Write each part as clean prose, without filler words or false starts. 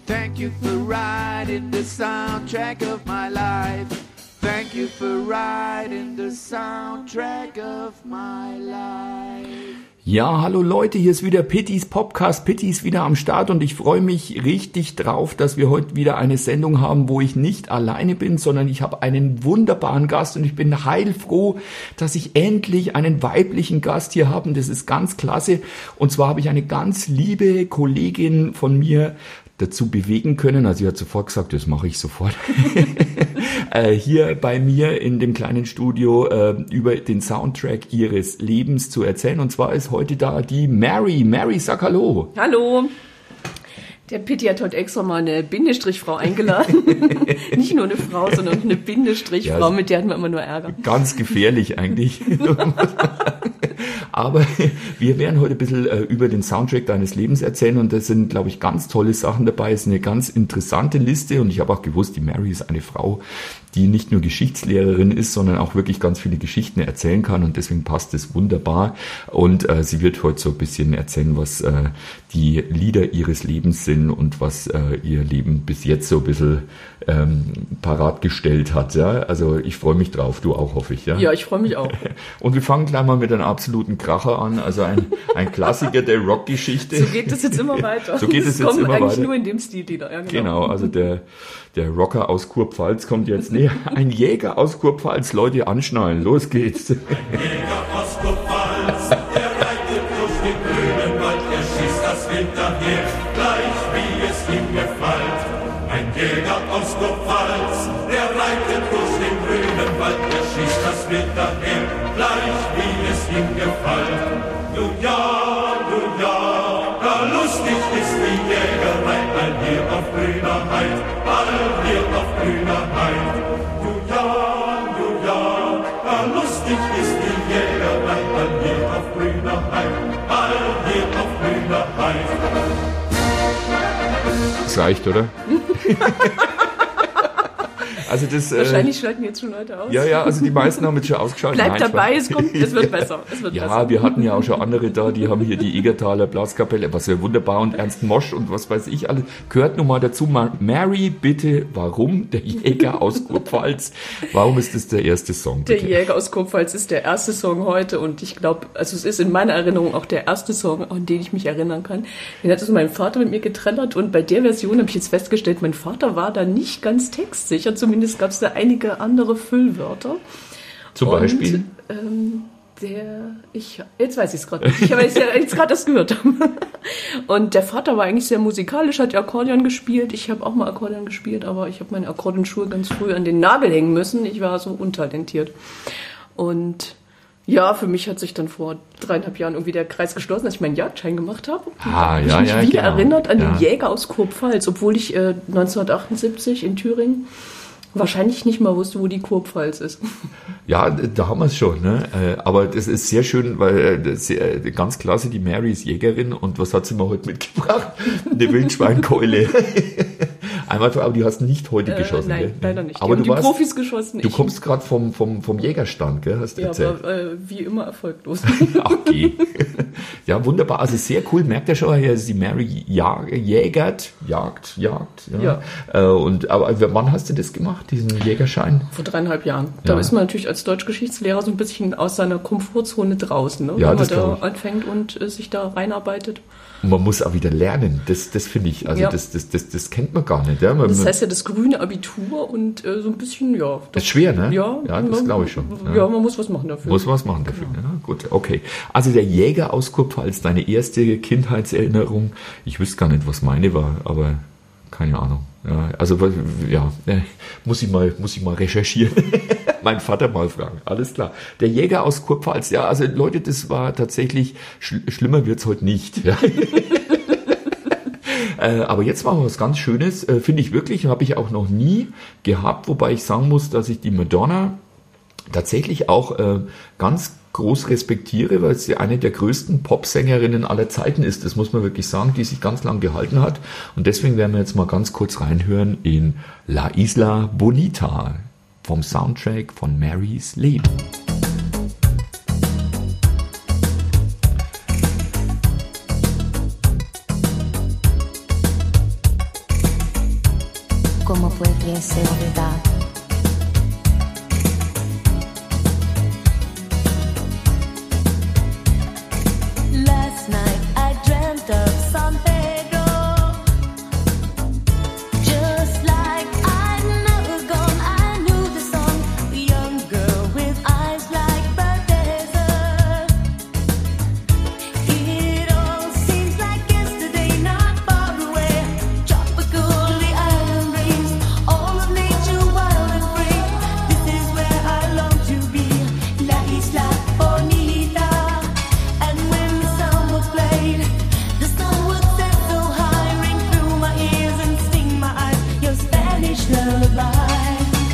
Thank you for riding the soundtrack of my life. Thank you for riding the soundtrack of my life. Ja, hallo Leute, hier ist wieder Pittys Podcast. Pitti ist wieder am Start und ich freue mich richtig drauf, dass wir heute wieder eine Sendung haben, wo ich nicht alleine bin, sondern ich habe einen wunderbaren Gast und ich bin heilfroh, dass ich endlich einen weiblichen Gast hier habe. Das ist ganz klasse. Und zwar habe ich eine ganz liebe Kollegin von mir dazu bewegen können, also sie hat sofort gesagt, das mache ich sofort, hier bei mir in dem kleinen Studio über den Soundtrack ihres Lebens zu erzählen. Und zwar ist heute da die Mary. Mary, sag hallo. Hallo. Der Pitti hat heute extra mal eine Bindestrichfrau eingeladen. Nicht nur eine Frau, sondern eine Bindestrichfrau, mit der hatten wir immer nur Ärger. Ganz gefährlich eigentlich. Aber wir werden heute ein bisschen über den Soundtrack deines Lebens erzählen und das sind, glaube ich, ganz tolle Sachen dabei. Es ist eine ganz interessante Liste und ich habe auch gewusst, die Mary ist eine Frau, die nicht nur Geschichtslehrerin ist, sondern auch wirklich ganz viele Geschichten erzählen kann und deswegen passt es wunderbar. Und sie wird heute so ein bisschen erzählen, was die Lieder ihres Lebens sind und was ihr Leben bis jetzt so ein bisschen parat gestellt hat. Ja? Also ich freue mich drauf, du auch, hoffe ich. Ja, ja, ich freue mich auch. Und wir fangen gleich mal mit einem absoluten Kracher an, also ein Klassiker der Rockgeschichte. So geht es jetzt immer weiter. So geht es jetzt immer weiter. Es kommt eigentlich nur in dem Stil wieder. Ja, genau, also der Rocker aus Kurpfalz kommt jetzt. Nee, ein Jäger aus Kurpfalz. Leute, anschnallen. Los geht's. Ein Jäger aus Kurpfalz, der reitet durch den grünen Wald. Er schießt das Wild daher, gleich wie es ihm gefällt. Ein Jäger aus Kurpfalz, der reitet durch den grünen Wald. Er schießt das Wild daher, gleich wie es ihm gefällt. Nun ja, gar lustig ist die Jägerei, all hier auf grüner Heid, all hier auf grüner Heid. Nun ja, gar lustig ist die Jägerei, all hier auf grüner Heid, all hier auf grüner Heid. Das reicht, oder? Also das, wahrscheinlich schalten jetzt schon Leute aus. Ja, also die meisten haben jetzt schon ausgeschaltet. Bleibt dabei, es wird besser. Ja, wir hatten ja auch schon andere da, die haben hier die Egertaler Blaskapelle, was ja wunderbar, und Ernst Mosch und was weiß ich alles. Gehört nun mal dazu. Mary, bitte, warum der Jäger aus Kurpfalz? Warum ist das der erste Song? Bitte? Der Jäger aus Kurpfalz ist der erste Song heute und ich glaube, also es ist in meiner Erinnerung auch der erste Song, an den ich mich erinnern kann. Den hat also mein Vater mit mir geträllert und bei der Version habe ich jetzt festgestellt, mein Vater war da nicht ganz textsicher, zumindest gab es da einige andere Füllwörter. Zum Beispiel? Jetzt weiß ich es gerade nicht, ich habe jetzt gerade das gehört. Und der Vater war eigentlich sehr musikalisch, hat Akkordeon gespielt. Ich habe auch mal Akkordeon gespielt, aber ich habe meine Akkordeonschuhe ganz früh an den Nagel hängen müssen. Ich war so untalentiert. Und ja, für mich hat sich dann vor 3,5 Jahren irgendwie der Kreis geschlossen, als ich meinen Jagdschein gemacht habe. Ich habe mich wieder erinnert an den Jäger aus Kurpfalz, obwohl ich 1978 in Thüringen wahrscheinlich nicht mal wusste, wo die Kurpfalz ist. Ja, da haben wir es schon. Ne? Aber das ist sehr schön, weil ganz klasse, die Mary ist Jägerin. Und was hat sie mir heute mitgebracht? Eine Wildschweinkeule. Einmal, aber die hast nicht heute geschossen. Nein, gell? leider nicht. Aber die Profis geschossen. Du kommst gerade vom Jägerstand, gell? Hast du erzählt. Aber wie immer erfolglos. Okay. Ja, wunderbar. Also sehr cool. Merkt ihr schon, die Mary jagt. Ja. Aber wann hast du das gemacht, diesen Jägerschein? Vor 3,5 Jahren. Da ist man natürlich als Deutschgeschichtslehrer so ein bisschen aus seiner Komfortzone draußen, ne? Ja, wenn man da anfängt und sich da reinarbeitet. Und man muss auch wieder lernen. Das finde ich, also das kennt man gar nicht. Ja? Das heißt ja das grüne Abitur und so ein bisschen, ja. Das ist schwer, ne? Ja, das glaube ich schon. Ja, man muss was machen dafür. Ja, gut, okay. Also der Jäger aus Kurpfalz, deine erste Kindheitserinnerung. Ich wüsste gar nicht, was meine war, aber keine Ahnung. Ja, also muss ich mal recherchieren. Mein Vater mal fragen. Alles klar. Der Jäger aus Kurpfalz. Ja, also Leute, das war tatsächlich schlimmer wird's heute nicht. Ja. Aber jetzt machen wir was ganz Schönes, finde ich wirklich, habe ich auch noch nie gehabt, wobei ich sagen muss, dass ich die Madonna tatsächlich auch ganz groß respektiere, weil sie eine der größten Popsängerinnen aller Zeiten ist. Das muss man wirklich sagen, die sich ganz lang gehalten hat. Und deswegen werden wir jetzt mal ganz kurz reinhören in La Isla Bonita vom Soundtrack von Marys Leben. ¿Cómo pudiese olvidar? Last night I dreamt of San Pedro, just like I'd never gone. I knew the song, a young girl with eyes like the desert. It all seems like yesterday, not far away. Tropical, the island breeze, all of nature wild and free. This is where I long to be, La Isla Bonita. And when the song was played, the sun would set so high, ring through my ears and sting my eyes, your Spanish lullaby.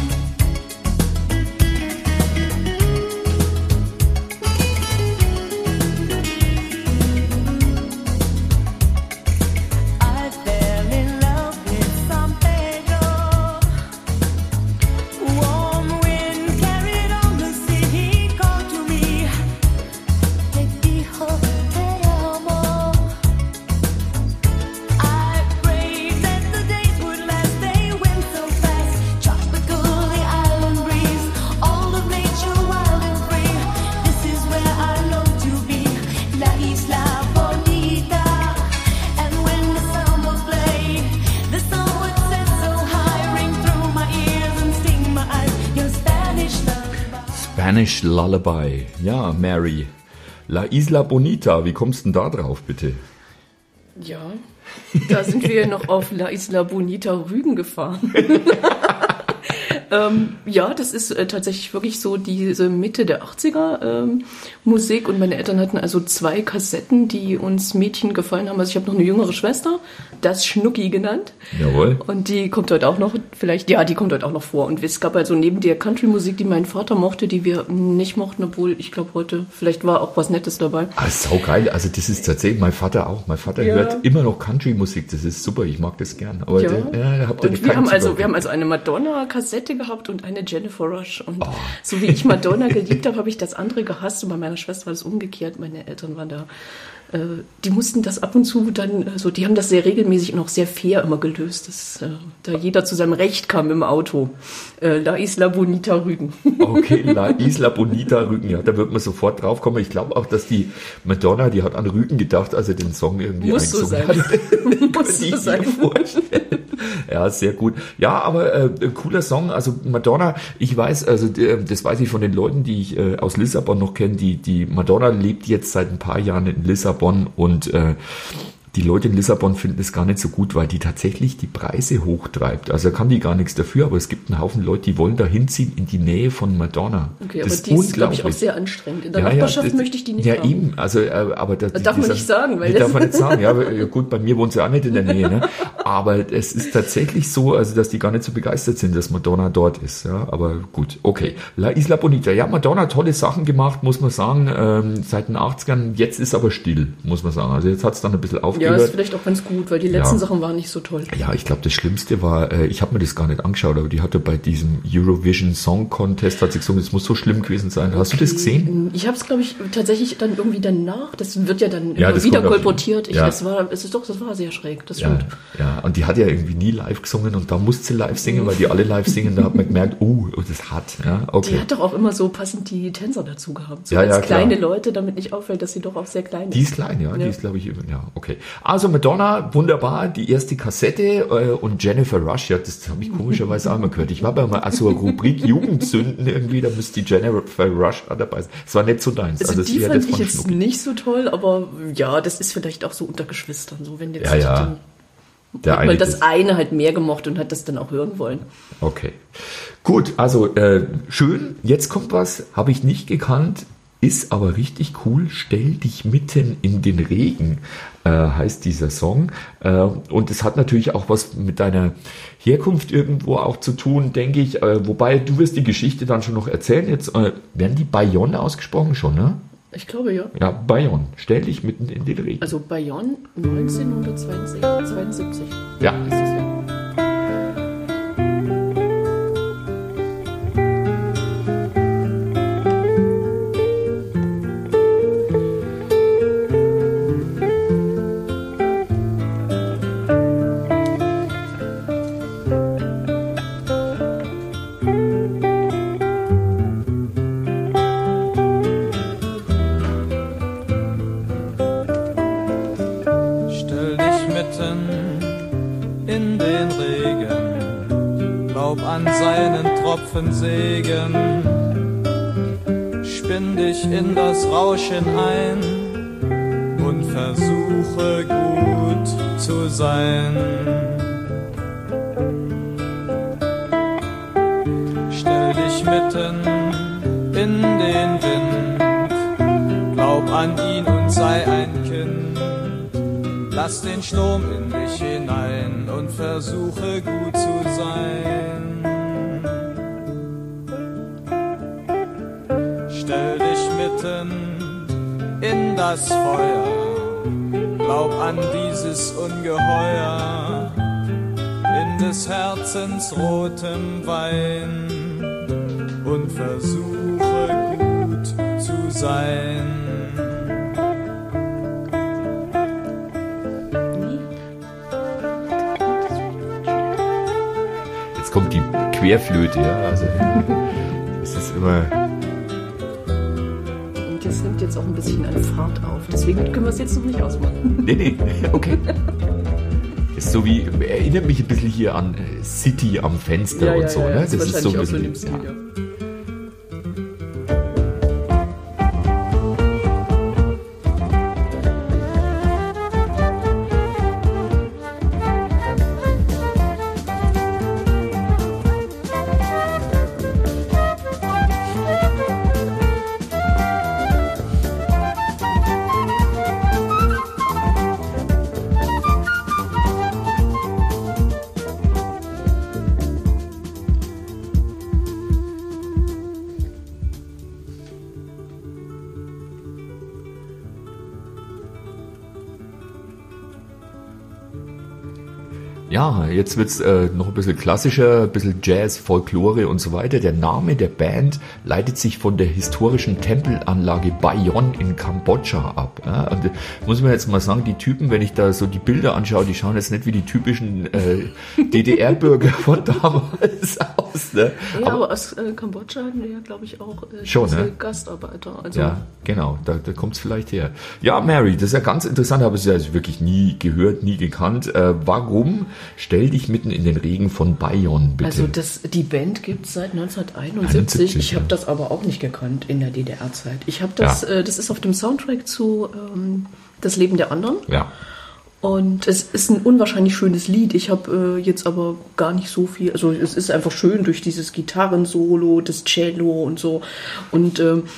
I fell in love with San Pedro. Warm wind carried on the sea. He called to me, te dijo te amo. I prayed that the days would last. They went so fast. Tropical, the island breeze, all of nature wild and free. This is where I long to be, La Isla Bonita. And when the sun would play, the sun would set so high, ring through my ears and sting my eyes, your Spanish lullaby. Spanish Lullaby. Ja, Mary. La Isla Bonita, wie kommst du denn da drauf, bitte? Ja, da sind wir noch auf La Isla Bonita Rügen gefahren. Ja, das ist tatsächlich wirklich so diese Mitte der 80er Musik, und meine Eltern hatten also 2 Kassetten, die uns Mädchen gefallen haben. Also ich habe noch eine jüngere Schwester, das Schnucki genannt. Jawohl. Und die kommt heute auch noch, die kommt heute auch noch vor. Und es gab also neben der Country-Musik, die mein Vater mochte, die wir nicht mochten, obwohl ich glaube heute, vielleicht war auch was Nettes dabei. Ah, saugeil. Also das ist tatsächlich mein Vater auch. Mein Vater hört immer noch Country-Musik. Das ist super, ich mag das gern. Aber Ja. da habt ihr Und nicht wir haben also eine Madonna-Kassette gehabt und eine Jennifer Rush. Und Oh. so wie ich Madonna geliebt habe, habe ich das andere gehasst. Und bei meiner Schwester war es umgekehrt. Meine Eltern waren da, die mussten das ab und zu dann, die haben das sehr regelmäßig und auch sehr fair immer gelöst, dass da jeder zu seinem Recht kam im Auto. La Isla Bonita Rügen. Okay, La Isla Bonita Rügen, ja, da wird man sofort drauf kommen. Ich glaube auch, dass die Madonna, die hat an Rügen gedacht, als er den Song irgendwie Muss so sein. Muss so sein. Vorstellen. Ja, sehr gut. Ja, aber cooler Song. Also Madonna, ich weiß, also das weiß ich von den Leuten, die ich aus Lissabon noch kenne. Die Madonna lebt jetzt seit ein paar Jahren in Lissabon, und die Leute in Lissabon finden es gar nicht so gut, weil die tatsächlich die Preise hochtreibt. Also da kann die gar nichts dafür, aber es gibt einen Haufen Leute, die wollen da hinziehen in die Nähe von Madonna. Okay, aber die ist, glaube ich, auch sehr anstrengend. In der Nachbarschaft möchte ich die nicht haben. Ja, eben. Also, aber das darf man nicht sagen. Weil darf man nicht sagen. Ja, aber, ja, gut, bei mir wohnt sie auch nicht in der Nähe. Ne? Aber es ist tatsächlich so, also dass die gar nicht so begeistert sind, dass Madonna dort ist. Ja, aber gut, okay. La Isla Bonita. Ja, Madonna hat tolle Sachen gemacht, muss man sagen, seit den 80ern. Jetzt ist aber still, muss man sagen. Also jetzt hat es dann ein bisschen aufgehört. Ja, ist vielleicht auch ganz gut, weil die letzten Sachen waren nicht so toll. Ja, ich glaube, das Schlimmste war, ich habe mir das gar nicht angeschaut, aber die hatte bei diesem Eurovision Song Contest, hat sie gesungen, es muss so schlimm gewesen sein. Hast du das gesehen? Ich habe es, glaube ich, tatsächlich dann irgendwie danach, das wird ja dann Ja, immer das wieder kommt auf- kolportiert. ja. Das war sehr schräg, das Ja, stimmt. ja, und die hat ja irgendwie nie live gesungen, und da musste sie live singen, weil die alle live singen, da hat man gemerkt, das hat, ja, okay. Die hat doch auch immer so passend die Tänzer dazu gehabt. So Ja, als ja, klar. kleine Leute, damit nicht auffällt, dass sie doch auch sehr klein ist. Die ist klein, ja, die ist, glaube ich, ja, okay. Also Madonna, wunderbar, die erste Kassette, und Jennifer Rush, ja, das habe ich komischerweise auch mal gehört. Ich war bei mal so eine Rubrik Jugendsünden irgendwie, da müsste die Jennifer Rush auch dabei sein. Das war nicht so deins. Also das die wäre fand das ich von jetzt Schnucki. nicht so toll, aber ja, das ist vielleicht auch so unter Geschwistern. So, wenn jetzt Ja, ja. dann Der hat man das das- eine halt mehr gemocht und hat das dann auch hören wollen. Okay. Gut, also schön. Jetzt kommt was, habe ich nicht gekannt, ist aber richtig cool. Stell dich mitten in den Regen, heißt dieser Song. Und es hat natürlich auch was mit deiner Herkunft irgendwo auch zu tun, denke ich. Wobei, du wirst die Geschichte dann schon noch erzählen. Jetzt werden die Bayonne ausgesprochen schon, ne? Ich glaube, ja. Ja, Bayonne. Stell dich mitten in den Regen. Also Bayonne 1972. Ja. Ist das ja. mitten in den Regen, glaub an seinen Tropfen Segen, spinn dich in das Rauschen ein und versuche gut zu sein. Stell dich mitten in den Wind, glaub an ihn und sei ein Kind. Lass den Sturm in dich hinein und versuche gut zu sein. Stell dich mitten in das Feuer, glaub an dieses Ungeheuer, in des Herzens rotem Wein und versuche gut zu sein. Jetzt kommt die Querflöte, ja, also es ist immer... Und das nimmt jetzt auch ein bisschen an Fahrt auf. Deswegen können wir es jetzt noch nicht ausmachen. Nee, okay. Ist so wie, erinnert mich ein bisschen hier an City am Fenster und so, ne? Das ist wahrscheinlich auch so in dem Stil, ja. Ja, jetzt wird's noch ein bisschen klassischer, ein bisschen Jazz, Folklore und so weiter. Der Name der Band leitet sich von der historischen Tempelanlage Bayon in Kambodscha ab. Ja, und muss man jetzt mal sagen, die Typen, wenn ich da so die Bilder anschaue, die schauen jetzt nicht wie die typischen DDR-Bürger von damals aus. Ne? Ja, aber aus Kambodscha hatten wir ja, glaube ich, auch schon, ne? Gastarbeiter. Also ja, genau, da kommt's vielleicht her. Ja, Mary, das ist ja ganz interessant, habe ich ja wirklich nie gehört, nie gekannt. Warum? Stell dich mitten in den Regen von Bayon, bitte. Also die Band gibt es seit 1971. Ich habe das aber auch nicht gekannt in der DDR-Zeit. Ich habe das, das ist auf dem Soundtrack zu Das Leben der anderen. Ja. Und es ist ein unwahrscheinlich schönes Lied. Ich habe jetzt aber gar nicht so viel. Also es ist einfach schön durch dieses Gitarrensolo, das Cello und so. Und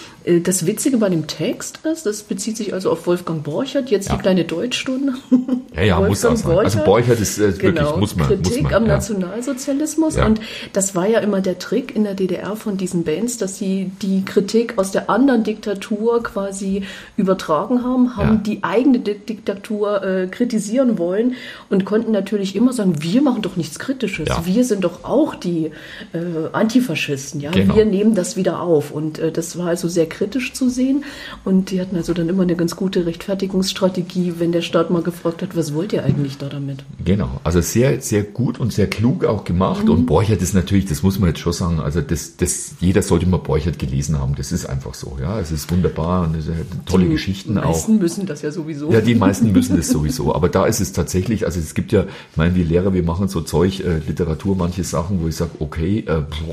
das Witzige bei dem Text ist, das bezieht sich also auf Wolfgang Borchert, jetzt die kleine Deutschstunde. Ja, muss auch sein. Also Borchert ist wirklich, muss man. Kritik am Nationalsozialismus. Ja. Und das war ja immer der Trick in der DDR von diesen Bands, dass sie die Kritik aus der anderen Diktatur quasi übertragen haben die eigene Diktatur kritisieren wollen und konnten natürlich immer sagen, wir machen doch nichts Kritisches. Ja. Wir sind doch auch die Antifaschisten. Ja? Genau. Wir nehmen das wieder auf. Und das war also sehr kritisch zu sehen. Und die hatten also dann immer eine ganz gute Rechtfertigungsstrategie, wenn der Staat mal gefragt hat, was wollt ihr eigentlich da damit? Genau, also sehr, sehr gut und sehr klug auch gemacht. Und Borchert ist natürlich, das muss man jetzt schon sagen, also jeder sollte mal Borchert gelesen haben. Das ist einfach so, ja. Es ist wunderbar und es sind tolle Geschichten auch. Die meisten müssen das ja sowieso. Ja, die meisten müssen das sowieso. Aber da ist es tatsächlich, also es gibt ja, ich meine, wir Lehrer, wir machen so Zeug, Literatur, manche Sachen, wo ich sage, okay,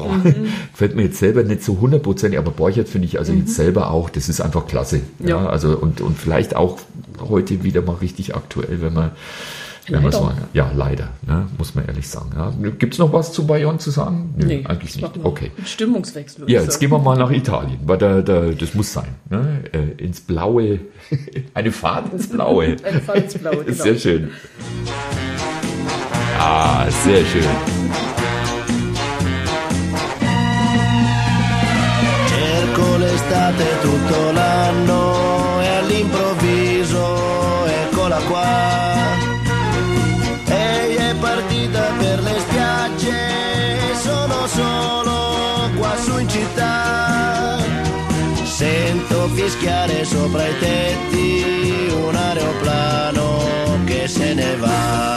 gefällt mir jetzt selber nicht so 100%, aber Borchert finde ich also jetzt selber auch, das ist einfach klasse. Ja, also und vielleicht auch heute wieder mal richtig aktuell, wenn man so, ja, leider, ne, muss man ehrlich sagen. Ja. Gibt es noch was zu Bayon zu sagen? Nö, nee, eigentlich nicht. Okay. Stimmungswechsel. Ja, jetzt gehen wir mal nach Italien, weil das muss sein. Ne? Ins Blaue, eine Fahrt ins Blaue. Eine Fahrt ins Blaue, genau. Sehr schön. Ah, sehr schön. Cerco l'estate tutto l'anno e all'improvviso eccola qua. Lei è partita per le spiagge e sono solo qua su in città. Sento fischiare sopra i tetti un aeroplano che se ne va.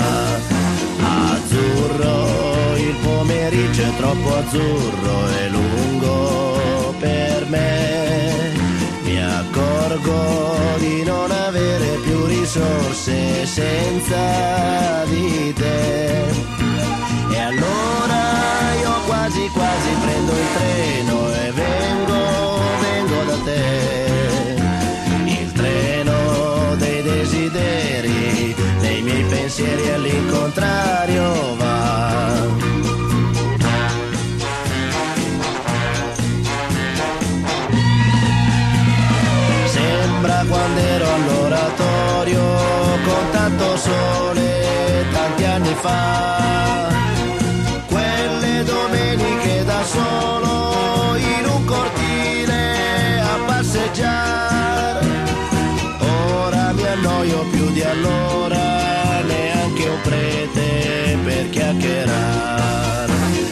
Azzurro, il pomeriggio è troppo azzurro e lungo per me. Mi accorgo di non avere più risorse senza di te. E allora io quasi quasi prendo il treno e vengo da te. Il treno dei desideri, dei miei pensieri all'incontrario va. Sembra quando ero all'oratorio con tanto sole tanti anni fa, quelle domeniche da solo in un cortile a passeggiare. Ora mi annoio più di allora, neanche un prete per chiacchierare.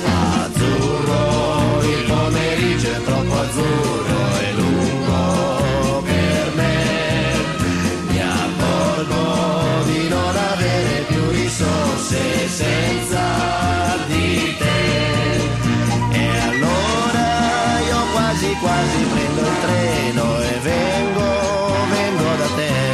Azzurro, il pomeriggio è troppo azzurro e lungo per me. Mi accorgo di non avere più risorse senza di te. E allora io quasi quasi prendo il treno e vengo da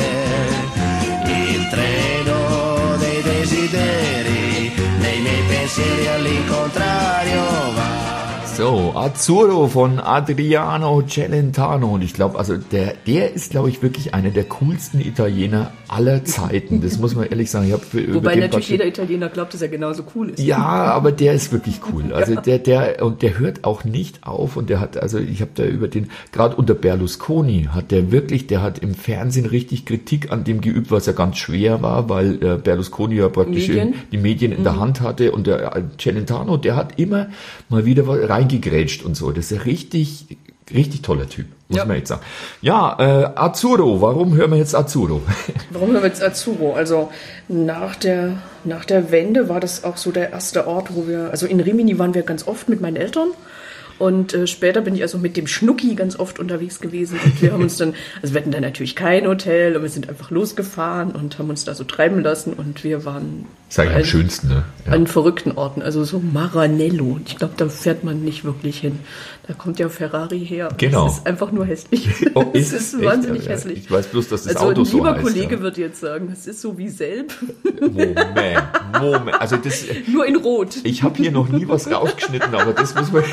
te. Il treno dei desideri, dei miei pensieri all'incontrario va. So, Azzurro von Adriano Celentano. Und ich glaube, also der ist, glaube ich, wirklich einer der coolsten Italiener aller Zeiten. Das muss man ehrlich sagen. Wobei natürlich jeder Italiener glaubt, dass er genauso cool ist. Ja, aber der ist wirklich cool. Also der hört auch nicht auf. Und der hat, also ich habe da gerade unter Berlusconi der hat im Fernsehen richtig Kritik an dem geübt, was ja ganz schwer war, weil Berlusconi ja praktisch die Medien in der Hand hatte. Und der Celentano, der hat immer mal wieder reingegrätscht und so. Das ist ein richtig toller Typ, muss man jetzt sagen. Ja, Azzurro, warum hören wir jetzt Azzurro? Warum hören wir jetzt Azzurro? Also nach der Wende war das auch so der erste Ort, also in Rimini waren wir ganz oft mit meinen Eltern. Und später bin ich also mit dem Schnucki ganz oft unterwegs gewesen. Und wir haben uns dann, also wir hatten dann natürlich kein Hotel und wir sind einfach losgefahren und haben uns da so treiben lassen. Und wir waren das ist eigentlich am schönsten, ne? Ja. An verrückten Orten, also so Maranello. Ich glaube, da fährt man nicht wirklich hin. Da kommt ja Ferrari her. Genau. Es ist einfach nur hässlich. Oh, es ist wahnsinnig echt? hässlich. Ich weiß bloß, dass das also Auto so heißt. Ein lieber Kollege wird jetzt sagen, das ist so wie Selb. Moment. Also das, nur in Rot. Ich habe hier noch nie was rausgeschnitten, aber das muss man...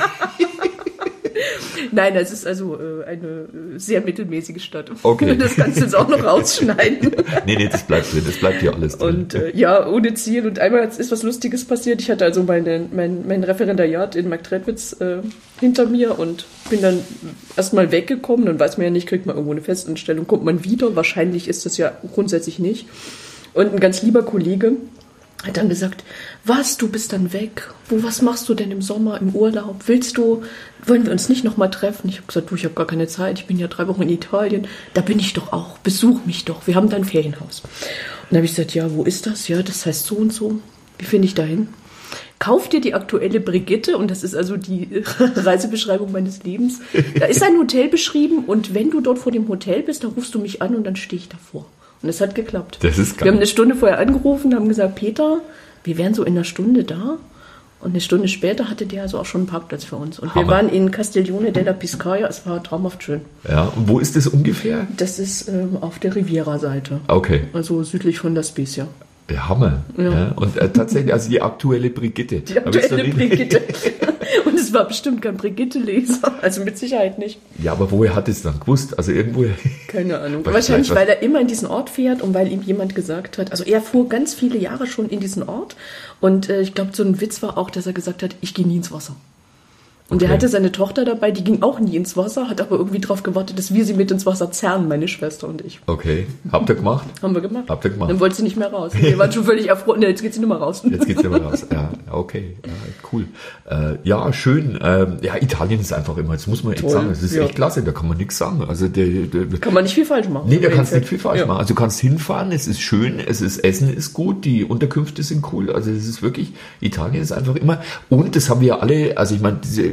Nein, es ist also eine sehr mittelmäßige Stadt. Okay. Das kannst du jetzt auch noch rausschneiden. Nee, das bleibt drin. Das bleibt hier alles drin. Und ja, ohne Ziel. Und einmal ist was Lustiges passiert. Ich hatte also mein Referendariat in Marktredwitz hinter mir und bin dann erstmal weggekommen. Dann weiß man ja nicht, kriegt man irgendwo eine Festanstellung, kommt man wieder. Wahrscheinlich ist das ja grundsätzlich nicht. Und ein ganz lieber Kollege hat dann gesagt, was, du bist dann weg? Was machst du denn im Sommer, im Urlaub? Wollen wir uns nicht nochmal treffen? Ich habe gesagt, ich habe gar keine Zeit, ich bin ja 3 Wochen in Italien. Da bin ich doch auch, besuch mich doch, wir haben da ein Ferienhaus. Und dann habe ich gesagt, ja, wo ist das? Ja, das heißt so und so. Wie finde ich da hin? Kauf dir die aktuelle Brigitte, und das ist also die Reisebeschreibung meines Lebens. Da ist ein Hotel beschrieben und wenn du dort vor dem Hotel bist, dann rufst du mich an und dann stehe ich davor. Und es hat geklappt. Das ist geil. Wir haben eine Stunde vorher angerufen, haben gesagt, Peter, wir wären so in einer Stunde da. Und eine Stunde später hatte der also auch schon einen Parkplatz für uns. Und Hammer. Wir waren in Castiglione della Piscaia. Es war traumhaft schön. Ja, und wo ist das ungefähr? Das ist auf der Riviera-Seite. Okay. Also südlich von La Spezia. Der Hammer. Ja. Und tatsächlich, also die aktuelle Brigitte. Die aktuelle Brigitte. Und es war bestimmt kein Brigitte-Leser. Also mit Sicherheit nicht. Ja, aber woher hat es dann gewusst? Also irgendwo... Keine Ahnung. Wahrscheinlich, weil er immer in diesen Ort fährt und weil ihm jemand gesagt hat, also er fuhr ganz viele Jahre schon in diesen Ort. Und ich glaube, so ein Witz war auch, dass er gesagt hat, ich gehe nie ins Wasser. Und er hatte seine Tochter dabei, die ging auch nie ins Wasser, hat aber irgendwie darauf gewartet, dass wir sie mit ins Wasser zerren, meine Schwester und ich. Okay. Habt ihr gemacht? Haben wir gemacht. Habt ihr gemacht? Dann wollte sie nicht mehr raus. Wir waren schon völlig erfroren. Jetzt geht sie nicht mehr raus. Jetzt geht sie nicht mehr raus. Ja, okay. Ja, cool. Ja, schön. Ja, Italien ist einfach immer, das muss man echt sagen, es ist echt klasse, da kann man nichts sagen. Also kann man nicht viel falsch machen. Nee, da kannst du nicht viel falsch machen. Also du kannst hinfahren, es ist schön, Essen ist gut, die Unterkünfte sind cool. Also es ist wirklich, Italien ist einfach immer, und das haben wir alle, also ich meine,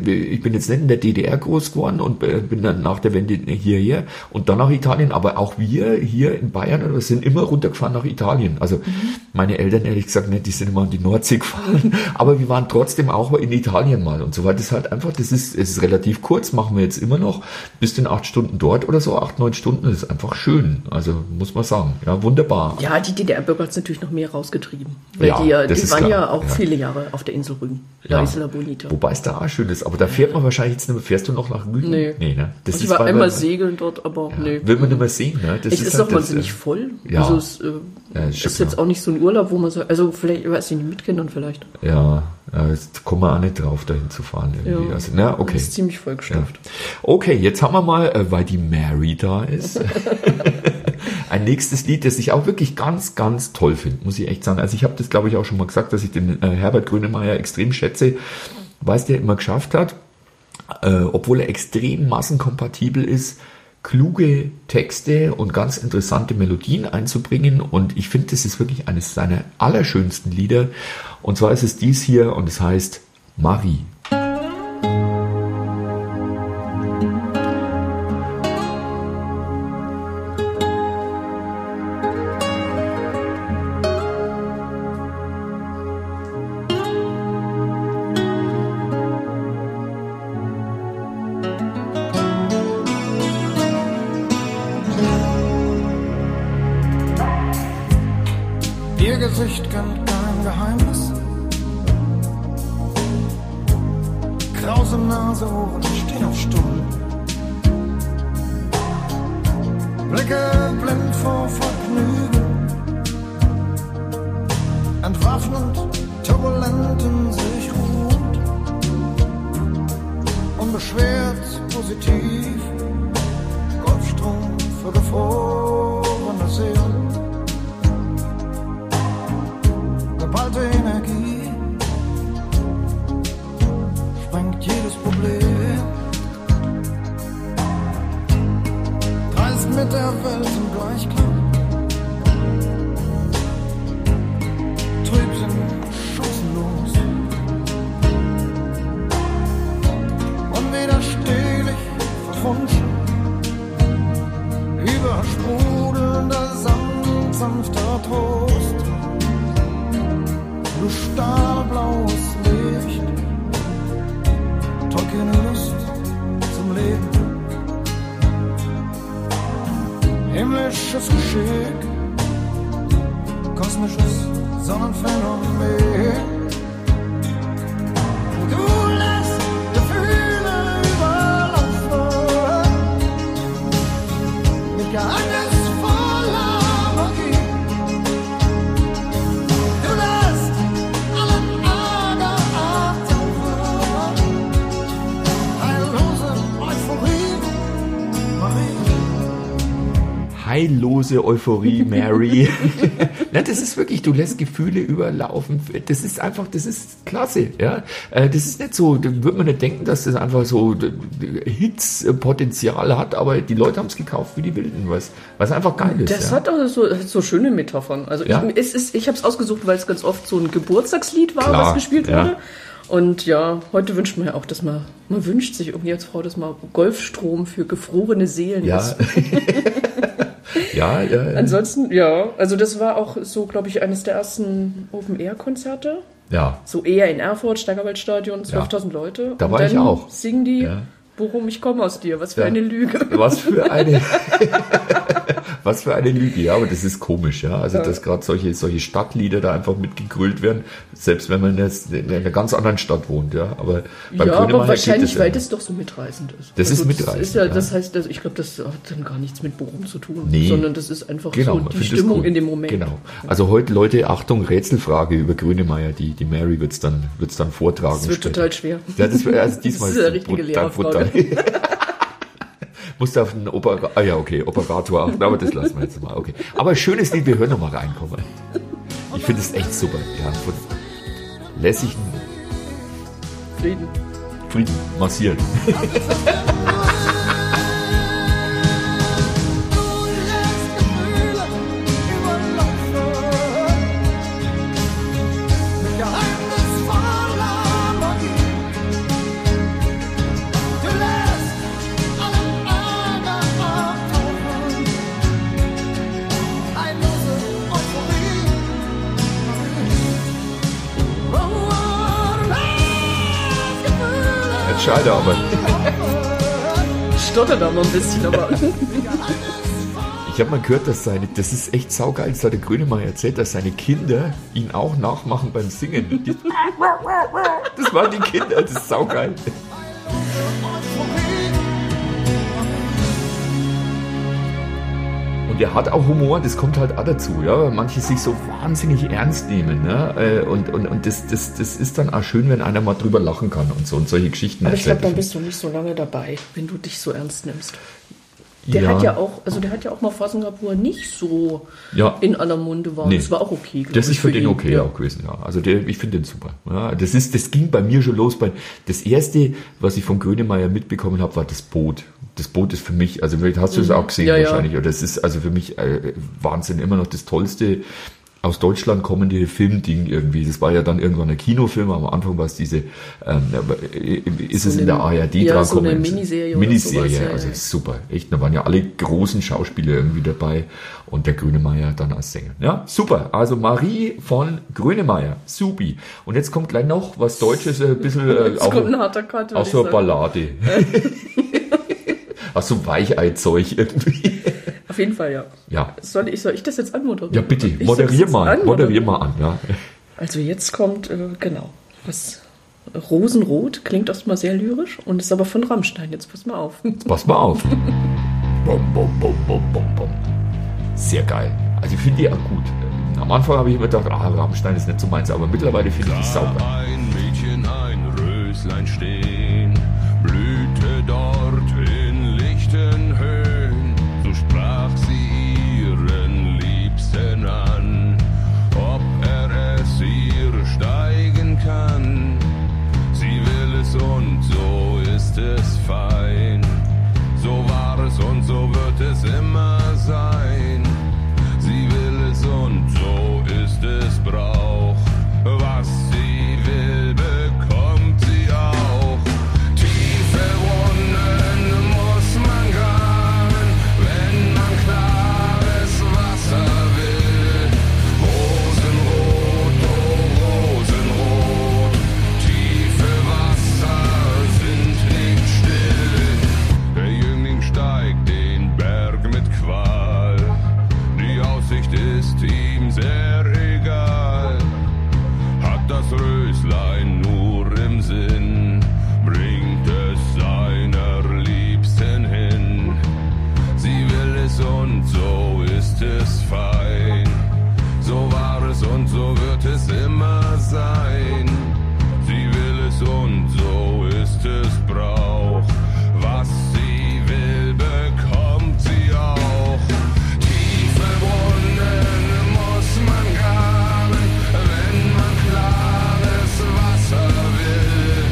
ich bin jetzt nicht in der DDR groß geworden und bin dann nach der Wende hierher und dann nach Italien, aber auch wir hier in Bayern oder sind immer runtergefahren nach Italien. Also meine Eltern, ehrlich gesagt, nicht, die sind immer an die Nordsee gefahren, aber wir waren trotzdem auch in Italien mal und so weiter. Das ist halt einfach, es ist relativ kurz, machen wir jetzt immer noch, bis in 8 Stunden dort oder so, 8, 9 Stunden, das ist einfach schön, also muss man sagen, ja, wunderbar. Ja, die DDR-Bürger hat es natürlich noch mehr rausgetrieben. Weil Ja, die das ist waren klar. ja auch Ja. viele Jahre auf der Insel Rügen. La Isla Bonita. Wobei es da auch schön ist, aber da fährt man wahrscheinlich jetzt nicht mehr, fährst du noch nach Rügen? Nee. Ne? Das Also ich war weil einmal man- segeln dort, aber nee. Will man nicht mehr sehen, ne? Das Es ist halt doch das, wahnsinnig voll. ja. Also es Ja, das stimmt, ist jetzt ja. auch nicht so ein Urlaub, wo man so, also vielleicht, ich weiß nicht, mit Kindern vielleicht. Ja, jetzt kommen wir auch nicht drauf, dahin zu fahren irgendwie. Ja. Also, na, Das okay. ist ziemlich vollgestopft. Okay, jetzt haben wir mal, weil die Mary da ist, ein nächstes Lied, das ich auch wirklich ganz, ganz toll finde, muss ich echt sagen. Also ich habe das, glaube ich, auch schon mal gesagt, dass ich den Herbert Grönemeyer extrem schätze, weil es der immer geschafft hat, obwohl er extrem massenkompatibel ist, kluge Texte und ganz interessante Melodien einzubringen. Und ich finde, das ist wirklich eines seiner allerschönsten Lieder. Und zwar ist es dies hier und es heißt Marie. Ihr Gesicht kennt kein Geheimnis. Krause Nase, Ohren stehen auf Stuhl. Blicke blind vor Vergnügen. Entwaffnend, turbulent in sich ruht. Unbeschwert, positiv. Golfstrom für gefrorene Seelen. Geballte Energie sprengt jedes Problem. Reist mit der Welt im Gleichklang. Trübsinn schussenlos. Unwiderstehlich verwunschen. Übersprudelnder Sand, sanfter Trost. Du stahlblaues Licht, trockene Lust zum Leben. Himmlisches Geschick, kosmisches Sonnenphänomen. Du lässt Gefühle überlaufen, mit geheimnisvoller Magie. Du lässt allen Ärger abtauchen. Heillose Euphorie, Marie. Heillose Euphorie, Mary. Na, das ist wirklich, du lässt Gefühle überlaufen. Das ist einfach, das ist klasse. Ja? Das ist nicht so, da würde man nicht denken, dass das einfach so Hits-Potenzial hat, aber die Leute haben es gekauft wie die Wilden, was einfach geil ist. Das ja? hat auch so schöne Metaphern. Also Ja. ich habe es ausgesucht, weil es ganz oft so ein Geburtstagslied war, Klar, was gespielt ja. wurde. Und ja, heute wünscht man ja auch, dass man wünscht sich irgendwie als Frau, dass mal Golfstrom für gefrorene Seelen Ja. ist. Ja, Ansonsten, ja, also das war auch so, glaube ich, eines der ersten Open-Air-Konzerte. ja. So eher in Erfurt, Steigerwaldstadion, 12.000 Leute. Da Und war ich dann auch. singen die, Ja. worum ich komme aus dir, was für Ja. eine Lüge. Was für eine, was für eine Lüge, ja, aber das ist komisch, ja. Also, dass gerade solche Stadtlieder da einfach mitgegrölt werden, selbst wenn man jetzt in einer ganz anderen Stadt wohnt, ja. Aber beim Ja, aber Grönemeyer wahrscheinlich, geht weil ja. das doch so mitreißend ist. Das ist mitreißend, Das ist ja, ja. das heißt, ich glaube, das hat dann gar nichts mit Bochum zu tun, Nee. sondern das ist einfach Genau, so man die findet es Stimmung cool. in dem Moment. Genau. Also heute, Leute, Achtung, Rätselfrage über Grönemeyer, die Mary wird's dann vortragen. Das wird später. total schwer. Ja, also diesmal Das ist eine richtige Lehrerfrage. Musst du auf den Operator achten, aber das lassen wir jetzt mal. Okay. Aber schönes Lied, wir hören noch mal rein, komm mal. Ich finde es echt super. Ja, von lässigen Frieden massieren. gescheiter, aber Stottert auch noch ein bisschen, aber ich habe mal gehört, das ist echt saugeil, das hat der Grönemeyer erzählt, dass seine Kinder ihn auch nachmachen beim Singen. Das waren die Kinder, das ist saugeil. Und er hat auch Humor, das kommt halt auch dazu, ja, weil manche sich so wahnsinnig ernst nehmen, ne? Und das ist dann auch schön, wenn einer mal drüber lachen kann und so und solche Geschichten aber ich glaube, erzählt. dann bist du nicht so lange dabei, wenn du dich so ernst nimmst. Der Ja. hat ja auch mal Phasen gehabt, wo er nicht so Ja. in aller Munde war. Nee. Das war auch okay, glaub Das ich, ist für den ihn. okay Ja. auch gewesen, ja. Also ich finde den super. Ja, das ging bei mir schon los. Das erste, was ich von Grönemeyer mitbekommen habe, war das Boot. Das Boot ist für mich, also vielleicht hast du es auch gesehen Ja, ja. wahrscheinlich, oder das ist also für mich Wahnsinn, immer noch das tollste aus Deutschland kommende Filmding irgendwie. Das war ja dann irgendwann ein Kinofilm, aber am Anfang war es diese, ist es in der ARD ja, dran so eine kommen? Miniserie oder Miniserie, sowas, ja, also ja. super. Echt, da waren ja alle großen Schauspieler irgendwie dabei und der Grönemeyer dann als Sänger. Ja, super. Also Marie von Grönemeyer, supi. Und jetzt kommt gleich noch was Deutsches, ein bisschen Jetzt kommt ein harter Cut, auch so eine Ballade. Ach so Weichei-Zeug irgendwie. Auf jeden Fall, ja. Ja. Soll ich das jetzt anmoderieren? Ja, bitte, Ich moderier soll's mal jetzt anmoderieren? an, ja. Also jetzt kommt, was Rosenrot, klingt erstmal sehr lyrisch und ist aber von Rammstein. Jetzt pass mal auf. Pass mal auf. Bom, bom, bom, bom, bom, bom. Sehr geil. Also ich finde die auch gut. Am Anfang habe ich immer gedacht, Rammstein ist nicht so meins, aber mittlerweile finde ich die sauber. Ein Mädchen, ein Röslein stehen, blühte dort in lichten Höhen. So sprach sie ihren Liebsten an, ob er es ihr steigen kann. Sie will es und so ist es fein. So war es und so wird es immer sein. Sie will es und so ist es Brauch. Was sie will, bekommt sie auch. Tiefe Brunnen muss man graben, wenn man klares Wasser will. Rosenrot, oh Rosenrot, tiefe Wasser sind nicht still. Der Jüngling steigt den Berg mit Qual. Die Aussicht ist ihm sehr egal. Hat das Röslein nur im Sinn, bringt es seiner Liebsten hin. Sie will es und so ist es fein. So war es und so wird es immer sein. Sie will es und so ist es Brauch. Was sie will, bekommt sie auch. Tiefe Brunnen muss man graben, wenn man klares Wasser will.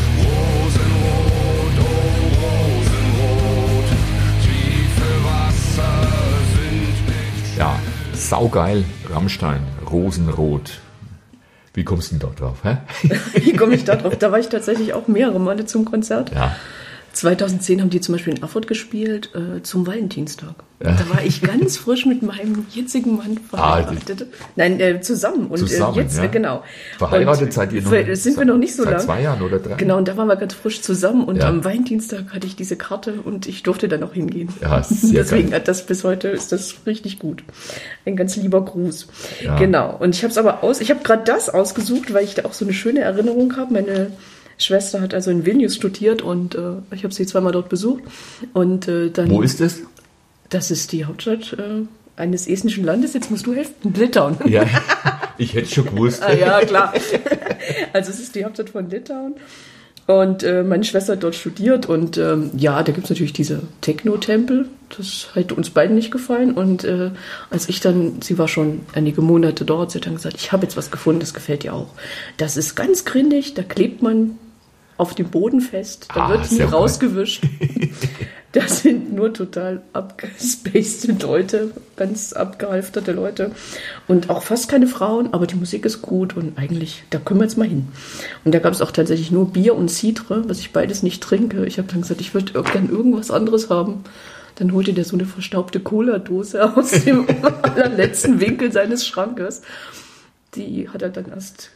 Rosenrot, oh Rosenrot, tiefe Wasser sind nicht. Ja, saugeil, Rammstein, Rosenrot. Wie kommst du denn da drauf, hä? Wie komme ich da drauf? Da war ich tatsächlich auch mehrere Male zum Konzert. Ja. 2010 haben die zum Beispiel in Erfurt gespielt, zum Valentinstag. Da war ich ganz frisch mit meinem jetzigen Mann verheiratet. Nein, zusammen. Und Zusammen, jetzt, ja. Genau. Verheiratet Und seid ihr noch? Sind wir noch nicht so seit lang. 2 Jahren oder 3? Genau, und da waren wir ganz frisch zusammen und Ja. am Valentinstag hatte ich diese Karte und ich durfte dann auch hingehen. Ja, sehr Deswegen geil. hat das bis heute ist das richtig gut. Ein ganz lieber Gruß. Ja. Genau. Und ich habe es aber ich habe gerade das ausgesucht, weil ich da auch so eine schöne Erinnerung habe. Meine Schwester hat also in Vilnius studiert und ich habe sie zweimal dort besucht. Und dann. Wo ist es? Das ist die Hauptstadt eines estnischen Landes. Jetzt musst du helfen. Litauen. Ja, ich hätte schon gewusst. Ah, ja, klar. Also es ist die Hauptstadt von Litauen. Und meine Schwester hat dort studiert und ja, da gibt's natürlich diese Techno-Tempel. Das hat uns beiden nicht gefallen. Und als ich dann, sie war schon einige Monate dort, sie hat dann gesagt, ich habe jetzt was gefunden, das gefällt dir auch. Das ist ganz grindig, da klebt man auf dem Boden fest, da wird nie sehr geil. rausgewischt. Das sind nur total abgespacede Leute, ganz abgehalfterte Leute und auch fast keine Frauen, aber die Musik ist gut und eigentlich, da können wir jetzt mal hin. Und da gab es auch tatsächlich nur Bier und Cidre, was ich beides nicht trinke. Ich habe dann gesagt, ich würde gern irgendwas anderes haben. Dann holte der so eine verstaubte Cola-Dose aus dem allerletzten Winkel seines Schrankes. Die hat er dann erst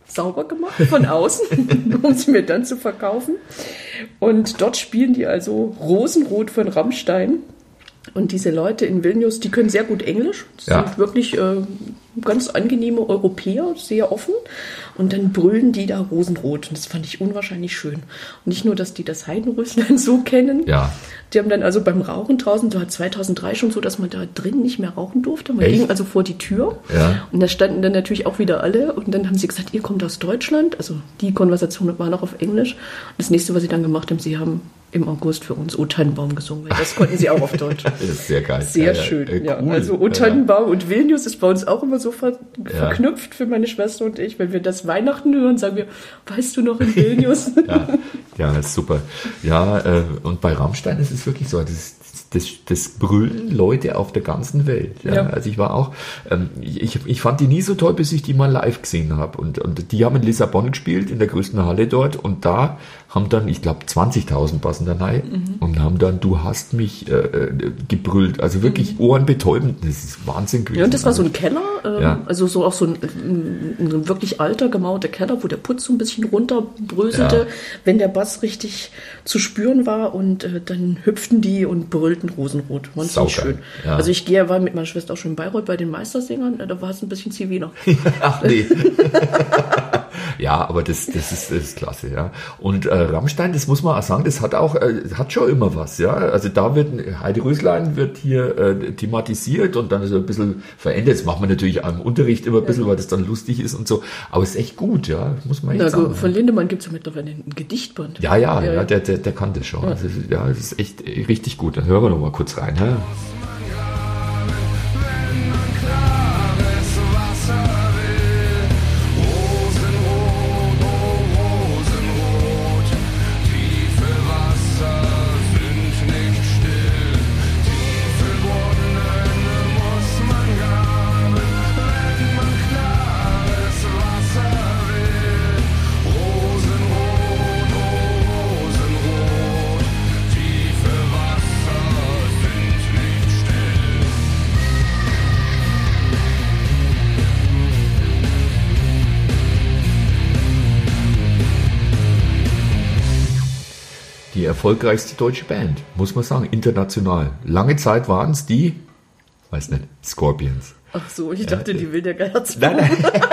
sauber gemacht von außen, um sie mir dann zu verkaufen. Und dort spielen die also Rosenrot von Rammstein. Und diese Leute in Vilnius, die können sehr gut Englisch, sind wirklich ganz angenehme Europäer, sehr offen. Und dann brüllen die da Rosenrot. Und das fand ich unwahrscheinlich schön. Und nicht nur, dass die das Heidenröslein so kennen. Ja. Die haben dann also beim Rauchen draußen, so hat 2003 schon so, dass man da drin nicht mehr rauchen durfte. Man ging also vor die Tür. Ja. Und da standen dann natürlich auch wieder alle. Und dann haben sie gesagt, ihr kommt aus Deutschland. Also die Konversation war noch auf Englisch. Und das nächste, was sie dann gemacht haben, sie haben im August für uns O Tannenbaum gesungen, weil das konnten sie auch auf Deutsch. Das ist sehr geil. Sehr schön, ja. Cool. Also O Tannenbaum und Vilnius ist bei uns auch immer so verknüpft für meine Schwester und ich. Wenn wir das Weihnachten hören, sagen wir, weißt du noch in Vilnius? Ja, das ist super. Ja, und bei Rammstein ist es wirklich so, das brüllen Leute auf der ganzen Welt. Ja. Ja. Also ich war auch, ich fand die nie so toll, bis ich die mal live gesehen habe. Und die haben in Lissabon gespielt, in der größten Halle dort. Und da haben dann, ich glaube, 20.000 passen da rein und haben dann Du hast mich gebrüllt. Also wirklich ohrenbetäubend. Das ist Wahnsinn gewesen. Ja, und das war so ein Keller, Ja. also so auch so ein wirklich alter, gemauerter Keller, wo der Putz so ein bisschen runterbröselte, Ja. wenn der Bass richtig zu spüren war und dann hüpften die und brüllten Rosenrot. War ziemlich Saugeil, schön. ja. Also ich war mit meiner Schwester auch schon in Bayreuth bei den Meistersängern, da war es ein bisschen ziviler. Ach nee. Ja, aber das ist klasse, ja. Und Rammstein, das muss man auch sagen, das hat schon immer was, ja. Also da wird Heidenröslein wird hier thematisiert und dann ist er ein bisschen verändert. Das macht man natürlich am Unterricht immer ein bisschen, weil das dann lustig ist und so. Aber es ist echt gut, ja. Muss man echt sagen. Von Lindemann gibt es ja mittlerweile ein Gedichtband. Ja, der kann das schon. Also, ja, das ist echt richtig gut. Dann hören wir noch mal kurz rein. Hä? Die erfolgreichste deutsche Band, muss man sagen, international. Lange Zeit waren es die, weiß nicht, Scorpions. Ach so, ich dachte, die will der Geizbuch. Nein.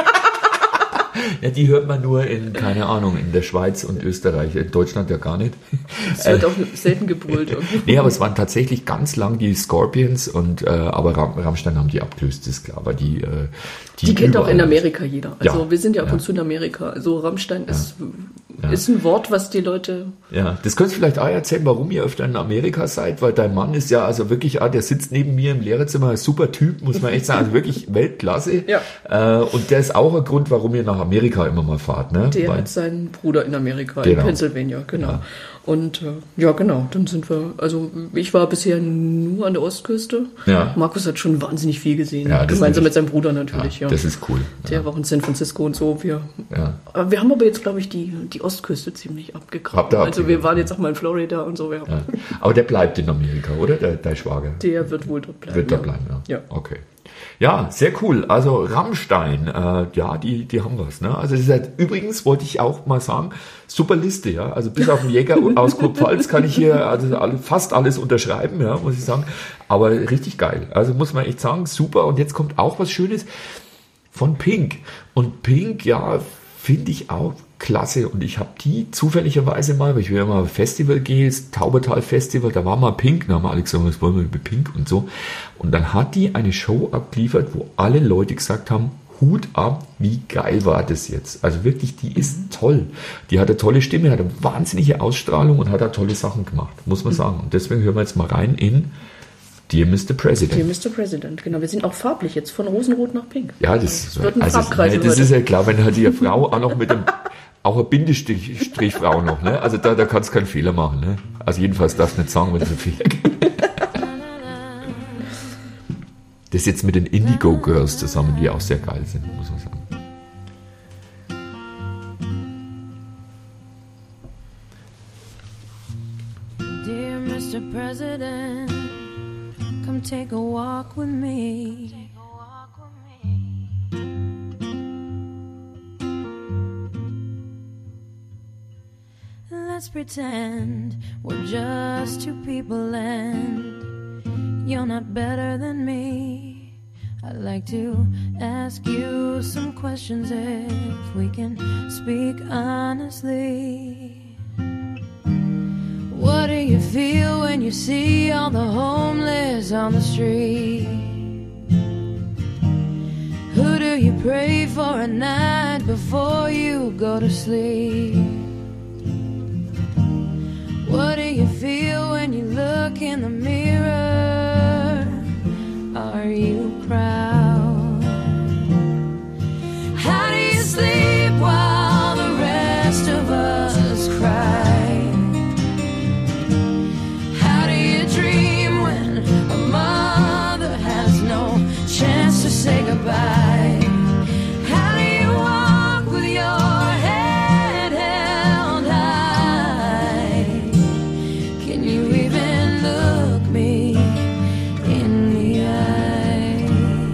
Ja, die hört man nur in, keine Ahnung, in der Schweiz und Österreich, in Deutschland ja gar nicht. Es wird auch selten gebrüllt. Nee, aber es waren tatsächlich ganz lang die Scorpions und aber Rammstein haben die abgelöst, ist klar. Aber die kennt auch überall- in Amerika jeder. Also Ja. wir sind ja ab Ja. und zu in Amerika. Also Rammstein ist ein Wort, was die Leute... Ja, das könntest du vielleicht auch erzählen, warum ihr öfter in Amerika seid, weil dein Mann ist ja also wirklich, der sitzt neben mir im Lehrerzimmer, ein super Typ, muss man echt sagen, also wirklich Weltklasse. Ja. Und der ist auch ein Grund, warum ihr nach Amerika immer mal fahrt, ne? Der Weil- hat seinen Bruder in Amerika, Genau. in Pennsylvania, genau. Ja. Und genau, dann sind wir, also ich war bisher nur an der Ostküste. Ja. Markus hat schon wahnsinnig viel gesehen, Ja, das gemeinsam ist- mit seinem Bruder natürlich. Ja, Das ist cool. Der war auch in San Francisco und so. Wir haben aber jetzt, glaube ich, die Ostküste ziemlich abgegraben. Habt ihr Also wir abgegraben? waren jetzt auch mal in Florida und so. Ja. Ja. Aber der bleibt in Amerika, oder? Dein Schwager? Der wird wohl dort bleiben. Wird da ja. bleiben, ja. Ja. Okay. Ja, sehr cool. Also Rammstein, die haben was. Ne? Also das ist halt, übrigens wollte ich auch mal sagen, super Liste, ja. Also bis auf den Jäger aus Kurpfalz kann ich hier fast alles unterschreiben, ja, muss ich sagen. Aber richtig geil. Also muss man echt sagen, super. Und jetzt kommt auch was Schönes von Pink. Und Pink, ja, finde ich auch klasse. Und ich habe die zufälligerweise mal, weil ich wieder mal auf ein Festival gehe, das Taubertal Festival, da war mal Pink, da haben wir alle gesagt, was wollen wir über Pink und so. Und dann hat die eine Show abgeliefert, wo alle Leute gesagt haben, Hut ab, wie geil war das jetzt. Also wirklich, die ist toll. Die hat eine tolle Stimme, hat eine wahnsinnige Ausstrahlung und hat da tolle Sachen gemacht, muss man sagen. Und deswegen hören wir jetzt mal rein in Dear Mr. President. Dear Mr. President, genau. Wir sind auch farblich jetzt, von Rosenrot nach Pink. Ja, das, wird ein Farbkreis das heute. ist ja klar, wenn halt die Frau auch noch mit dem, auch ein Bindestrich Frau noch, ne? Also da kannst du keinen Fehler machen, ne? Also jedenfalls darfst du nicht sagen, wenn es ein Fehler gibt. Das jetzt mit den Indigo Girls zusammen, die auch sehr geil sind, muss man sagen. Dear Mr. President, come take a walk with me. let's pretend we're just two people and you're not better than me. I'd like to ask you some questions if we can speak honestly. What do you feel when you see all the homeless on the street? Who do you pray for at night before you go to sleep? What do you feel when you look in the mirror? Are you proud? How do you sleep while the rest of us cry? How do you dream when a mother has no chance to say goodbye? How do you walk with your head held high? Can you even look me in the eye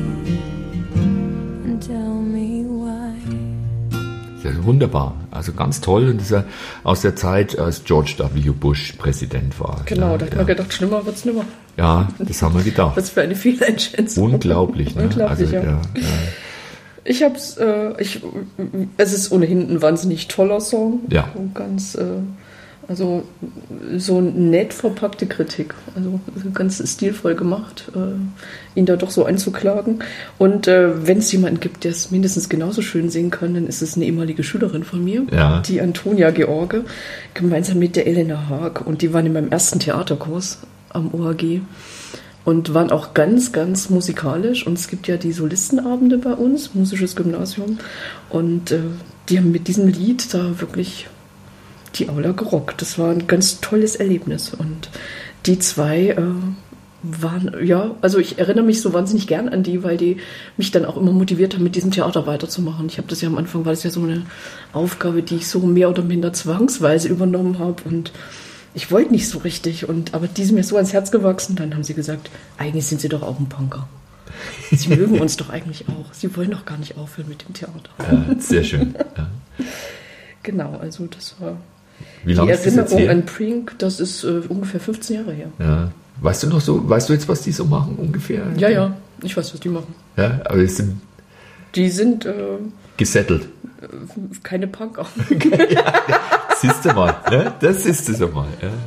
and tell me why? Das ist wunderbar, also ganz toll. Und das ist ja aus der Zeit, als George W. Bush Präsident war. Genau, ja, da hat man gedacht, schlimmer wird's nimmer. Ja, das haben wir gedacht. Was für eine Fehleinschätzung. Unglaublich, ne? Unglaublich, also, ja. Ich hab's, es ist ohnehin ein wahnsinnig toller Song. Ja. Und ganz, also so nett verpackte Kritik. Also ganz stilvoll gemacht, ihn da doch so anzuklagen. Und wenn es jemanden gibt, der es mindestens genauso schön singen kann, dann ist es eine ehemalige Schülerin von mir, Ja. die Antonia George, gemeinsam mit der Elena Haag. Und die waren in meinem ersten Theaterkurs am OHG. Und waren auch ganz, ganz musikalisch. Und es gibt ja die Solistenabende bei uns, musisches Gymnasium. Und die haben mit diesem Lied da wirklich die Aula gerockt. Das war ein ganz tolles Erlebnis. Und die zwei waren, ja, also ich erinnere mich so wahnsinnig gern an die, weil die mich dann auch immer motiviert haben, mit diesem Theater weiterzumachen. Ich habe das ja am Anfang, war das ja so eine Aufgabe, die ich so mehr oder minder zwangsweise übernommen habe. Und ich wollte nicht so richtig, aber die sind mir so ans Herz gewachsen. Dann haben sie gesagt, eigentlich sind sie doch auch ein Punker. Sie mögen uns doch eigentlich auch. Sie wollen doch gar nicht aufhören mit dem Theater. Ja, sehr schön. Ja. Genau, also das war Wie die lange ist das jetzt Erinnerung her? an Prink, das ist ungefähr 15 Jahre her. Ja. Weißt du jetzt, was die so machen ungefähr? Ja, ich weiß, was die machen. Ja, aber die sind Die sind gesettelt. keine Punker. Siehst du mal, ne? Das ist es einmal.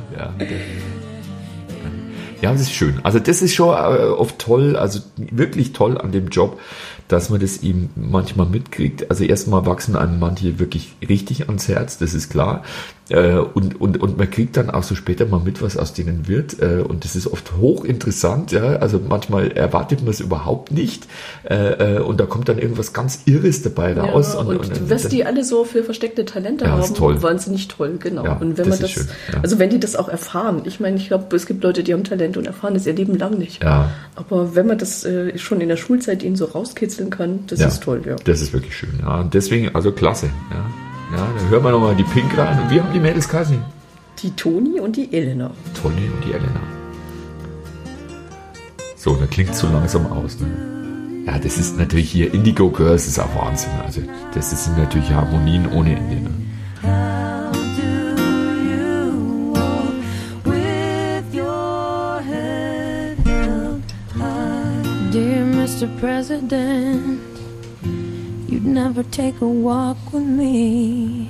Ja, das ist schön. Also das ist schon oft toll, also wirklich toll an dem Job, dass man das ihm manchmal mitkriegt. Also erstmal wachsen einem manche wirklich richtig ans Herz, das ist klar. Und man kriegt dann auch so später mal mit, was aus denen wird. Und das ist oft hochinteressant. Ja? Also manchmal erwartet man es überhaupt nicht. Und da kommt dann irgendwas ganz Irres dabei raus. Ja, und was die alle so für versteckte Talente Ja, haben, ist toll. wahnsinnig toll, genau. Ja, und wenn das man ist das, schön, ja. also wenn die das auch erfahren, ich meine, ich glaube, es gibt Leute, die haben Talent und erfahren es ihr Leben lang nicht. Ja. Aber wenn man das schon in der Schulzeit ihnen so rauskitzeln kann, das Ja, ist toll, ja. Das ist wirklich schön. Ja. Und deswegen, also klasse. Ja, dann hören wir nochmal die Pink rein. Und wie haben die Mädels geheißen? Die Toni und die Elena. Toni und die Elena. So, da klingt so langsam aus. Ne? Ja, das ist natürlich hier Indigo Girls, das ist auch Wahnsinn. Also, das sind natürlich Harmonien ohne Ende. Ne? How do you walk with your head held high? Dear Mr. President, you'd never take a walk with me.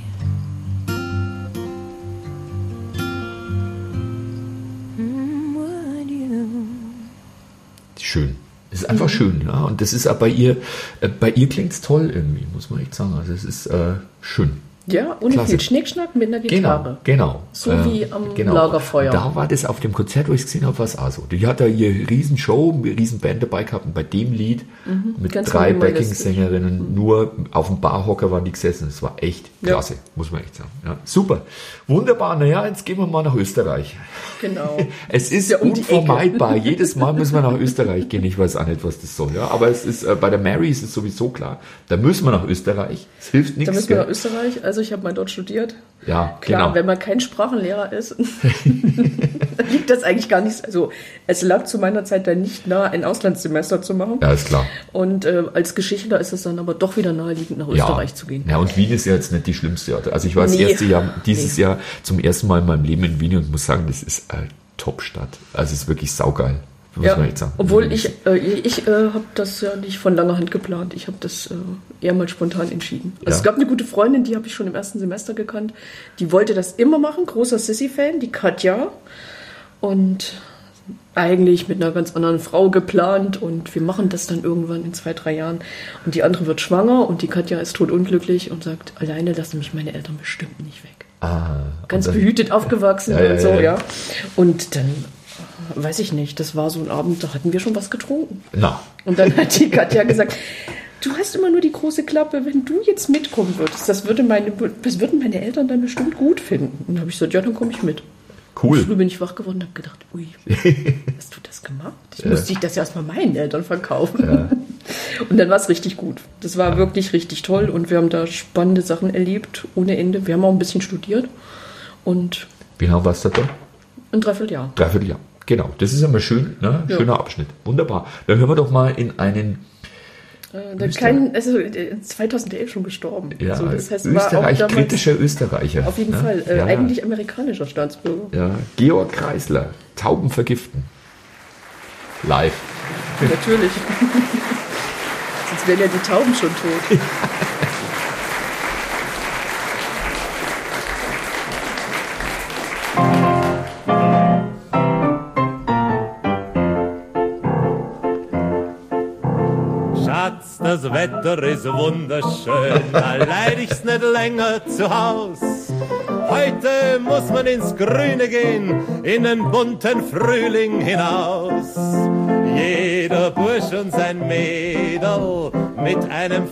Would you? Schön. Es ist einfach schön, ja. Und das ist auch bei ihr klingt es toll irgendwie, muss man echt sagen. Also es ist schön. Ja, ohne Klasse. viel Schnickschnack mit einer Gitarre. Genau. So wie am Lagerfeuer. Da war das auf dem Konzert, wo ich es gesehen habe, war es auch so. Die hat da ihre Riesenshow, eine Riesenband dabei gehabt und bei dem Lied mit Ganz 3 minimalistisch. Backing-Sängerinnen nur auf dem Barhocker waren die gesessen. Das war echt klasse, muss man echt sagen. Ja, super. Wunderbar. Naja, jetzt gehen wir mal nach Österreich. Genau. Es ist Ja, um die Ecke. unvermeidbar. Jedes Mal müssen wir nach Österreich gehen. Ich weiß auch nicht, was das soll. Ja, aber es ist bei der Mary ist es sowieso klar. Da müssen wir nach Österreich. Es hilft nichts. Da müssen wir gell? nach Österreich. Also ich habe mal dort studiert. Ja, Klar, genau. wenn man kein Sprachenlehrer ist, liegt das eigentlich gar nicht, also es lag zu meiner Zeit dann nicht nahe, ein Auslandssemester zu machen. Ja, ist klar. Und als Geschichtler ist es dann aber doch wieder naheliegend, nach Österreich zu gehen. Ja, und Wien ist ja jetzt nicht die schlimmste Stadt. Also ich war dieses Jahr zum ersten Mal in meinem Leben in Wien und muss sagen, das ist eine Top-Stadt. Also es ist wirklich saugeil. Muss man echt sagen. Obwohl ich habe das ja nicht von langer Hand geplant. Ich habe das eher mal spontan entschieden. Also Ja. es gab eine gute Freundin, die habe ich schon im ersten Semester gekannt. Die wollte das immer machen, großer Sissy-Fan, die Katja. Und eigentlich mit einer ganz anderen Frau geplant. Und wir machen das dann irgendwann in 2-3 Jahren. Und die andere wird schwanger und die Katja ist totunglücklich und sagt, alleine lassen mich meine Eltern bestimmt nicht weg. Ganz behütet aufgewachsen und so, ja. Und dann... weiß ich nicht, das war so ein Abend, da hatten wir schon was getrunken. Na. Und dann hat die Katja gesagt, du hast immer nur die große Klappe, wenn du jetzt mitkommen würdest, das würden meine Eltern dann bestimmt gut finden. Und dann habe ich gesagt, ja, dann komme ich mit. Cool. Und früh bin ich wach geworden und habe gedacht, ui, hast du das gemacht? Musste ich das ja erstmal meinen Eltern verkaufen. Ja. Und dann war es richtig gut. Das war wirklich richtig toll und wir haben da spannende Sachen erlebt, ohne Ende. Wir haben auch ein bisschen studiert und Wie lange warst du da? ein Dreivierteljahr. Dreivierteljahr. Genau, das ist immer schön, ne? Ja. Schöner Abschnitt. Wunderbar. Dann hören wir doch mal in einen 2011 schon gestorben. ja, Also das heißt, war auch Österreich, damals kritischer Österreicher. auf jeden ne? Fall. Ja, Eigentlich amerikanischer Staatsbürger. Ja. Georg Kreisler, Tauben vergiften. Live. Natürlich. Sonst wären ja die Tauben schon tot. Schatz, das Wetter ist wunderschön, da leid ich's nicht länger zu Haus. Heute muss man ins Grüne gehen, in den bunten Frühling hinaus. Jeder Bursch und sein Mädel mit einem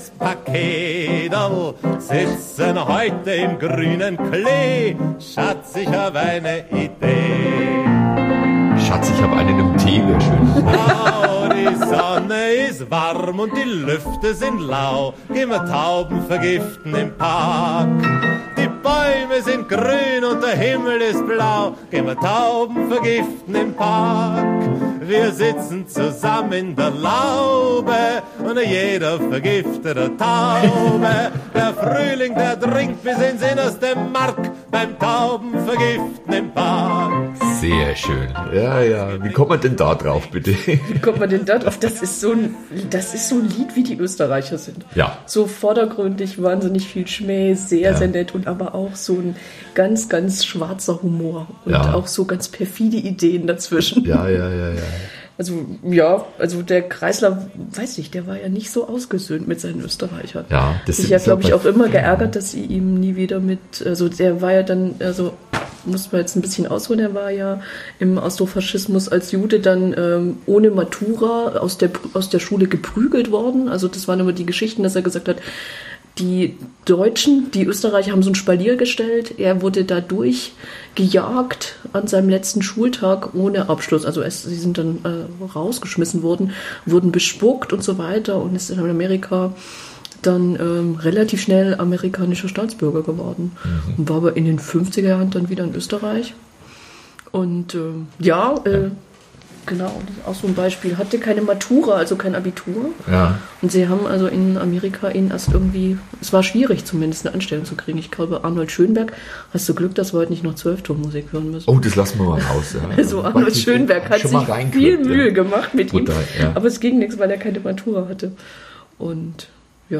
Fresspaketel sitzen heute im grünen Klee. Schatz, ich hab eine Idee. Schatz, ich habe einen im Tee, wäre schön. Oh, die Sonne ist warm und die Lüfte sind lau. Gehen wir Tauben vergiften im Park. Die Bäume sind grün und der Himmel ist blau. Gehen wir Tauben vergiften im Park. Wir sitzen zusammen in der Laube und jeder vergiftet eine Taube. Der Frühling, der dringt bis ins innerste Mark beim Tauben vergiften im Park. Sehr schön. Ja, ja. Wie kommt man denn da drauf, bitte? Wie kommt man denn da drauf? Das ist so ein Lied, wie die Österreicher sind. Ja. So vordergründig, wahnsinnig viel Schmäh, sehr, sehr nett und aber auch so ein ganz, ganz schwarzer Humor und auch so ganz perfide Ideen dazwischen. Ja. Also der Kreisler, weiß ich, der war ja nicht so ausgesöhnt mit seinen Österreichern. Ja, das Ich habe, ist glaube ich, aber- auch immer geärgert, dass sie ihm nie wieder also der war ja dann, also muss man jetzt ein bisschen ausholen, er war ja im Austrofaschismus als Jude dann ohne Matura aus der Schule geprügelt worden. Also das waren immer die Geschichten, dass er gesagt hat, die Deutschen, die Österreicher haben so ein Spalier gestellt. Er wurde dadurch gejagt an seinem letzten Schultag ohne Abschluss. Also sie sind dann rausgeschmissen worden, wurden bespuckt und so weiter und ist in Amerika dann relativ schnell amerikanischer Staatsbürger geworden. Und war aber in den 50er Jahren dann wieder in Österreich. Und genau, das ist auch so ein Beispiel. Hatte keine Matura, also kein Abitur. Ja. Und sie haben also in Amerika ihn erst irgendwie, es war schwierig zumindest eine Anstellung zu kriegen. Ich glaube, Arnold Schönberg, hast du Glück, dass wir heute nicht noch 12-Ton-Musik hören müssen. Oh, das lassen wir mal raus. Ja. Also Arnold Schönberg hat Schon mal sich reingehört, viel ja. Mühe gemacht mit ihm, Total, ja. aber es ging nichts, weil er keine Matura hatte. Und ja,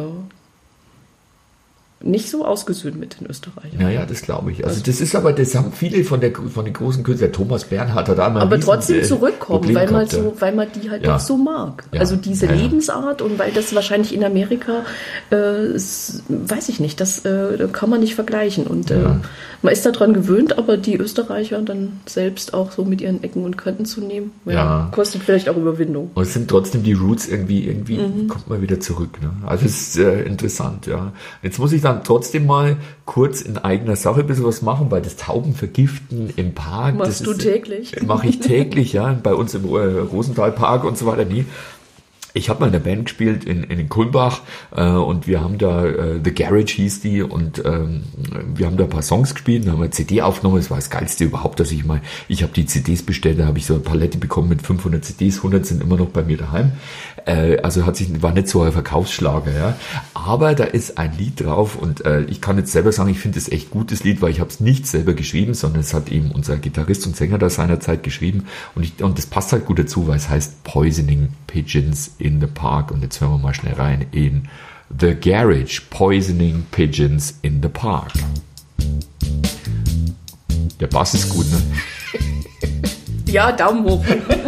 nicht so ausgesöhnt mit den Österreichern. Ja, das glaube ich. Also das haben viele von den großen Künstlern, Thomas Bernhard hat da mal Aber trotzdem zurückkommen, Problem weil man gehabt, weil man die halt Ja. auch so mag. Ja. Also diese Ja. Lebensart und weil das wahrscheinlich in Amerika, weiß ich nicht, das kann man nicht vergleichen. Und man ist daran gewöhnt, aber die Österreicher dann selbst auch so mit ihren Ecken und Kanten zu nehmen, Ja. kostet vielleicht auch Überwindung. Und es sind trotzdem die Roots irgendwie kommt man wieder zurück. Ne? Also es ist interessant, ja. Jetzt muss ich dann trotzdem mal kurz in eigener Sache ein bisschen was machen, weil das Taubenvergiften im Park. Machst du täglich? Mache ich täglich, ja. Bei uns im Rosenthalpark und so weiter nie. Ich habe mal in der Band gespielt in Kulmbach und wir haben da, The Garage hieß die, und wir haben da ein paar Songs gespielt, dann haben wir eine CD aufgenommen. Das war das Geilste überhaupt, dass ich habe die CDs bestellt, da habe ich so eine Palette bekommen mit 500 CDs, 100 sind immer noch bei mir daheim. Also war nicht so ein Verkaufsschlager, ja. Aber da ist ein Lied drauf und ich kann jetzt selber sagen, ich finde es echt gutes Lied, weil ich habe es nicht selber geschrieben, sondern es hat eben unser Gitarrist und Sänger da seinerzeit geschrieben und das passt halt gut dazu, weil es heißt Poisoning Pigeons in the Park. Und jetzt hören wir mal schnell rein in The Garage, Poisoning Pigeons in the Park. Der Bass ist gut, ne? Ja, Daumen hoch.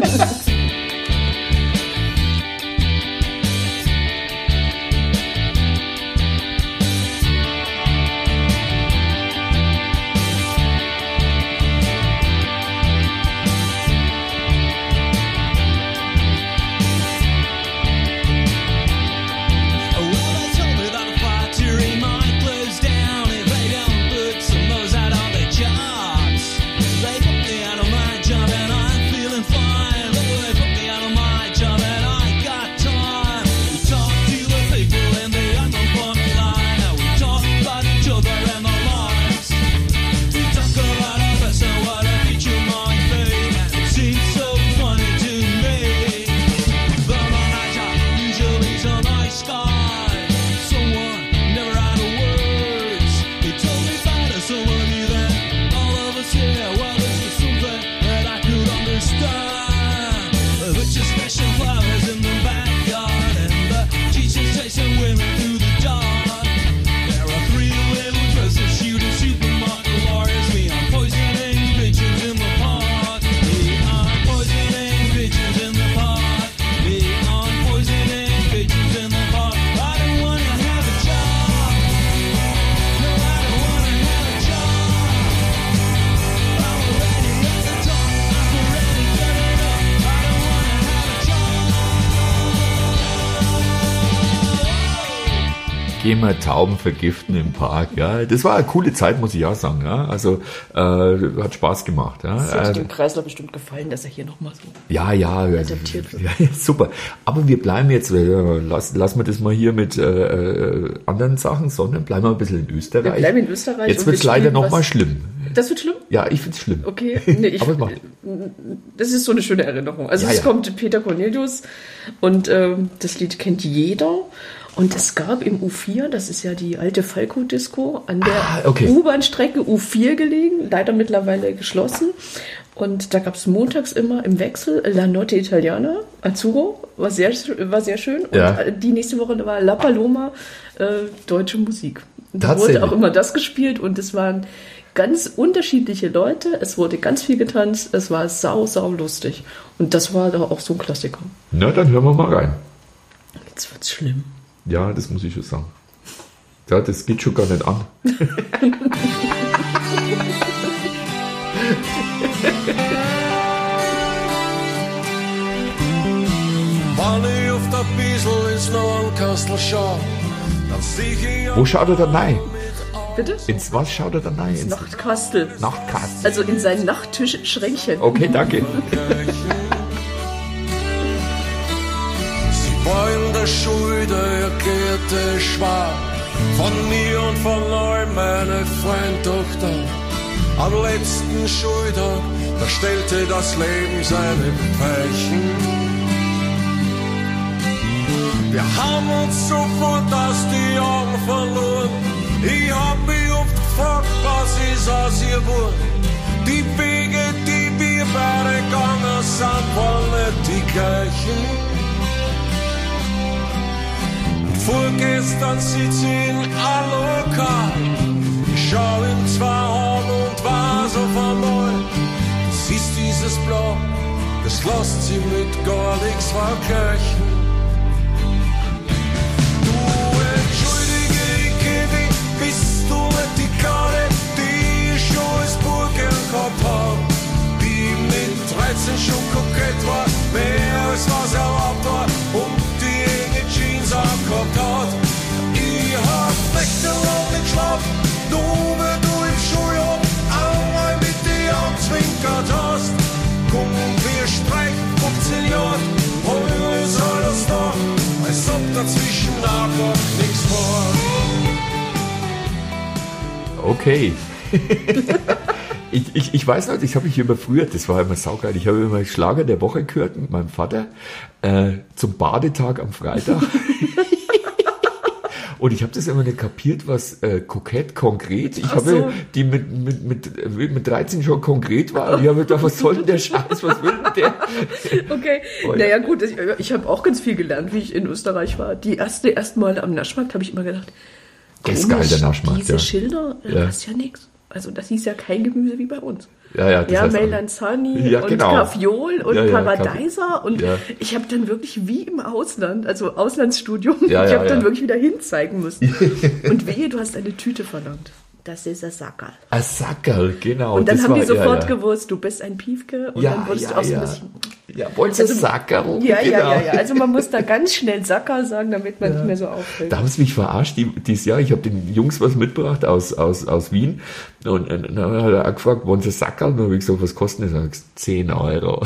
Gehen wir Tauben vergiften im Park, ja. Das war eine coole Zeit, muss ich auch sagen, ja. Also, hat Spaß gemacht, ja. Das hat dem Kreisler bestimmt gefallen, dass er hier nochmal so ja, adaptiert wird. Ja, super. Aber wir bleiben jetzt, lassen wir das mal hier mit anderen Sachen, sondern bleiben wir ein bisschen in Österreich. Wir bleiben in Österreich. Jetzt wird es leider nochmal schlimm. Das wird schlimm? Ja, ich finde es schlimm. Okay, nee, Aber das ist so eine schöne Erinnerung. Also Ja, es ja. kommt Peter Cornelius und das Lied kennt jeder. Und es gab im U4, das ist ja die alte Falco-Disco, an der okay. U-Bahn-Strecke U4 gelegen, leider mittlerweile geschlossen. Und da gab es montags immer im Wechsel La Notte Italiana, Azzurro, war sehr schön. Und Ja. die nächste Woche war La Paloma, deutsche Musik. Da Tatsächlich? wurde auch immer das gespielt und es waren ganz unterschiedliche Leute, es wurde ganz viel getanzt, es war sau lustig. Und das war da auch so ein Klassiker. Na, dann hören wir mal rein. Jetzt wird's schlimm. Ja, das muss ich schon sagen. Ja, das geht schon gar nicht an. Wenn ich auf der Biesel ins Nornkastel schau, dann sehe ich Wo schaut er dann rein? Bitte? Ins was schaut er dann rein? Ins Nachtkastel. Nachtkastel. Also in sein Nachttischschränkchen. Okay, danke. Sie war in der Schule der erklärte Schwab, von mir und von all meine Freundtochter. Am letzten Schultag, da stellte das Leben seine Weichen. Wir haben uns sofort aus die Augen verloren. Ich hab mich oft gefragt, was ist aus ihr geworden. Die Wege, die wir beide gegangen sind, waren nicht die gleichen. Vorgestern sitz ich in ein Lokal. Ich schau in zwei Augen und weiß auf einmal, das ist dieses Blau, das lässt sich mit gar nichts vergleichen. Bist du nicht die Karte, die ich schon als Burgen gehabt hab? Die mit 13 schon kokett war, mehr als was erlaubt war und die enge Jeans angehabt hat. Ich hab nächtelang nicht geschlafen, nur wenn du im Schuljahr einmal mit dir angezwinkert hast. Komm, wir streichen 15 Jahre, hol uns alle nach noch nix vor. Okay. Ich weiß noch, ich habe mich immer früher, das war immer saugeil, ich habe immer Schlager der Woche gehört mit meinem Vater zum Badetag am Freitag. Und ich habe das immer nicht kapiert, was kokett, konkret. Ich habe die mit 13 schon konkret war. Und ich habe gedacht, was soll denn der Scheiß, was will denn der? Okay, naja gut, ich habe auch ganz viel gelernt, wie ich in Österreich war. Die ersten Mal am Naschmarkt habe ich immer gedacht, Das ist geil, der Naschmarkt, diese ja. Schilder, das ist ja nichts. Also das hieß ja kein Gemüse wie bei uns. Ja, das heißt Melanzani ja, und genau. Kaviol und Paradeiser. Und ja. ich habe dann wirklich wie im Ausland, also Auslandsstudium, Ja, ich ja, habe dann ja. wirklich wieder hinzeigen müssen. Und wehe, du hast eine Tüte verlangt. Das ist ein Sackerl. Ein Sackerl, genau. Und dann das haben die war- sofort ja. gewusst, du bist ein Piefke. Und Ja, dann wurdest ja, du auch so ja. ein bisschen... Ja, wollen Sie Sackerl? Ja, Genau. ja. Also man muss da ganz schnell Sackerl sagen, damit man nicht mehr so auffällt. Da haben sie mich verarscht dieses Jahr. Ich habe den Jungs was mitgebracht aus Wien. Und dann hat er auch gefragt, wollen Sie Sackerl? Und dann habe ich gesagt, was kostet das? Dann habe ich gesagt, 10 Euro.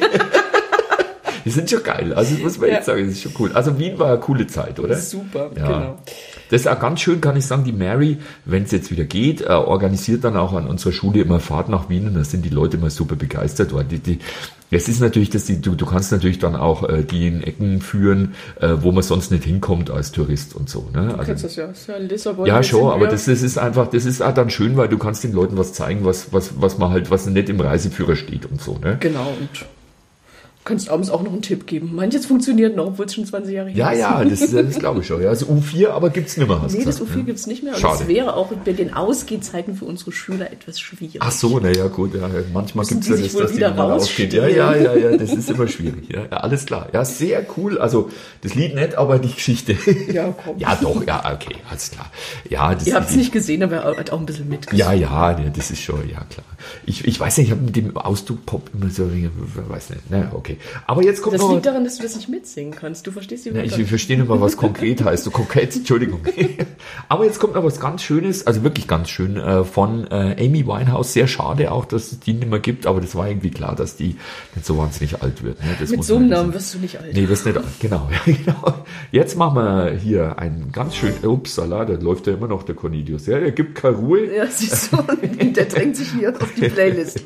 Die sind schon geil. Also das muss man jetzt sagen, das ist schon cool. Also Wien war eine coole Zeit, oder? Super, Ja. genau. Das ist auch ganz schön, kann ich sagen, die Mary, wenn es jetzt wieder geht, organisiert dann auch an unserer Schule immer Fahrt nach Wien und da sind die Leute immer super begeistert dort. Es ist natürlich, dass du kannst natürlich dann auch die in Ecken führen, wo man sonst nicht hinkommt als Tourist und so. Ne? Du kennst das ja. Das ist ja in Lissabon. Ja, jetzt schon, sind aber wir- das ist einfach, das ist auch dann schön, weil du kannst den Leuten was zeigen, was man halt, was nicht im Reiseführer steht und so. Ne? Genau, und du kannst abends auch noch einen Tipp geben. Manches funktioniert noch, obwohl es schon 20 Jahre her Ja, ist. das glaube ich schon. Ja, also U4, aber gibt's nicht mehr. hast du Nee, das gesagt, U4 ne? gibt es nicht mehr. Und Schade. das wäre auch bei den Ausgehzeiten für unsere Schüler etwas schwierig. Ach so, naja, gut, ja, manchmal Müssen gibt's die ja sich das, wohl dass die wieder dann ausgeht. Ja, das ist immer schwierig. Ja, alles klar. Ja, sehr cool. Also, das Lied nicht, aber die Geschichte. Ja, komm. Ja, doch, ja, okay, alles klar. Ja, das Ihr habt es nicht gesehen, aber er hat auch ein bisschen mitgesungen. Ja, das ist schon, ja, klar. Ich weiß nicht, ich habe mit dem Ausdruck-Pop immer so, weiß nicht, ne, okay. Aber jetzt kommt Das noch... liegt daran, dass du das nicht mitsingen kannst. Du verstehst die Ja, Wörter. ich verstehe nicht mal, was konkret heißt. So kokett, Entschuldigung. Aber jetzt kommt noch was ganz Schönes, also wirklich ganz schön, von Amy Winehouse. Sehr schade auch, dass es die nicht mehr gibt, aber das war irgendwie klar, dass die nicht so wahnsinnig alt wird. Ne? Das Mit muss so man einem wissen. Namen wirst du nicht alt. Nee, wirst nicht alt. Genau, ja, genau. Jetzt machen wir hier einen ganz schönen, upsala, da läuft ja immer noch der Cornelius. Ja, der gibt keine Ruhe. Ja, siehst du, der drängt sich hier auf die Playlist.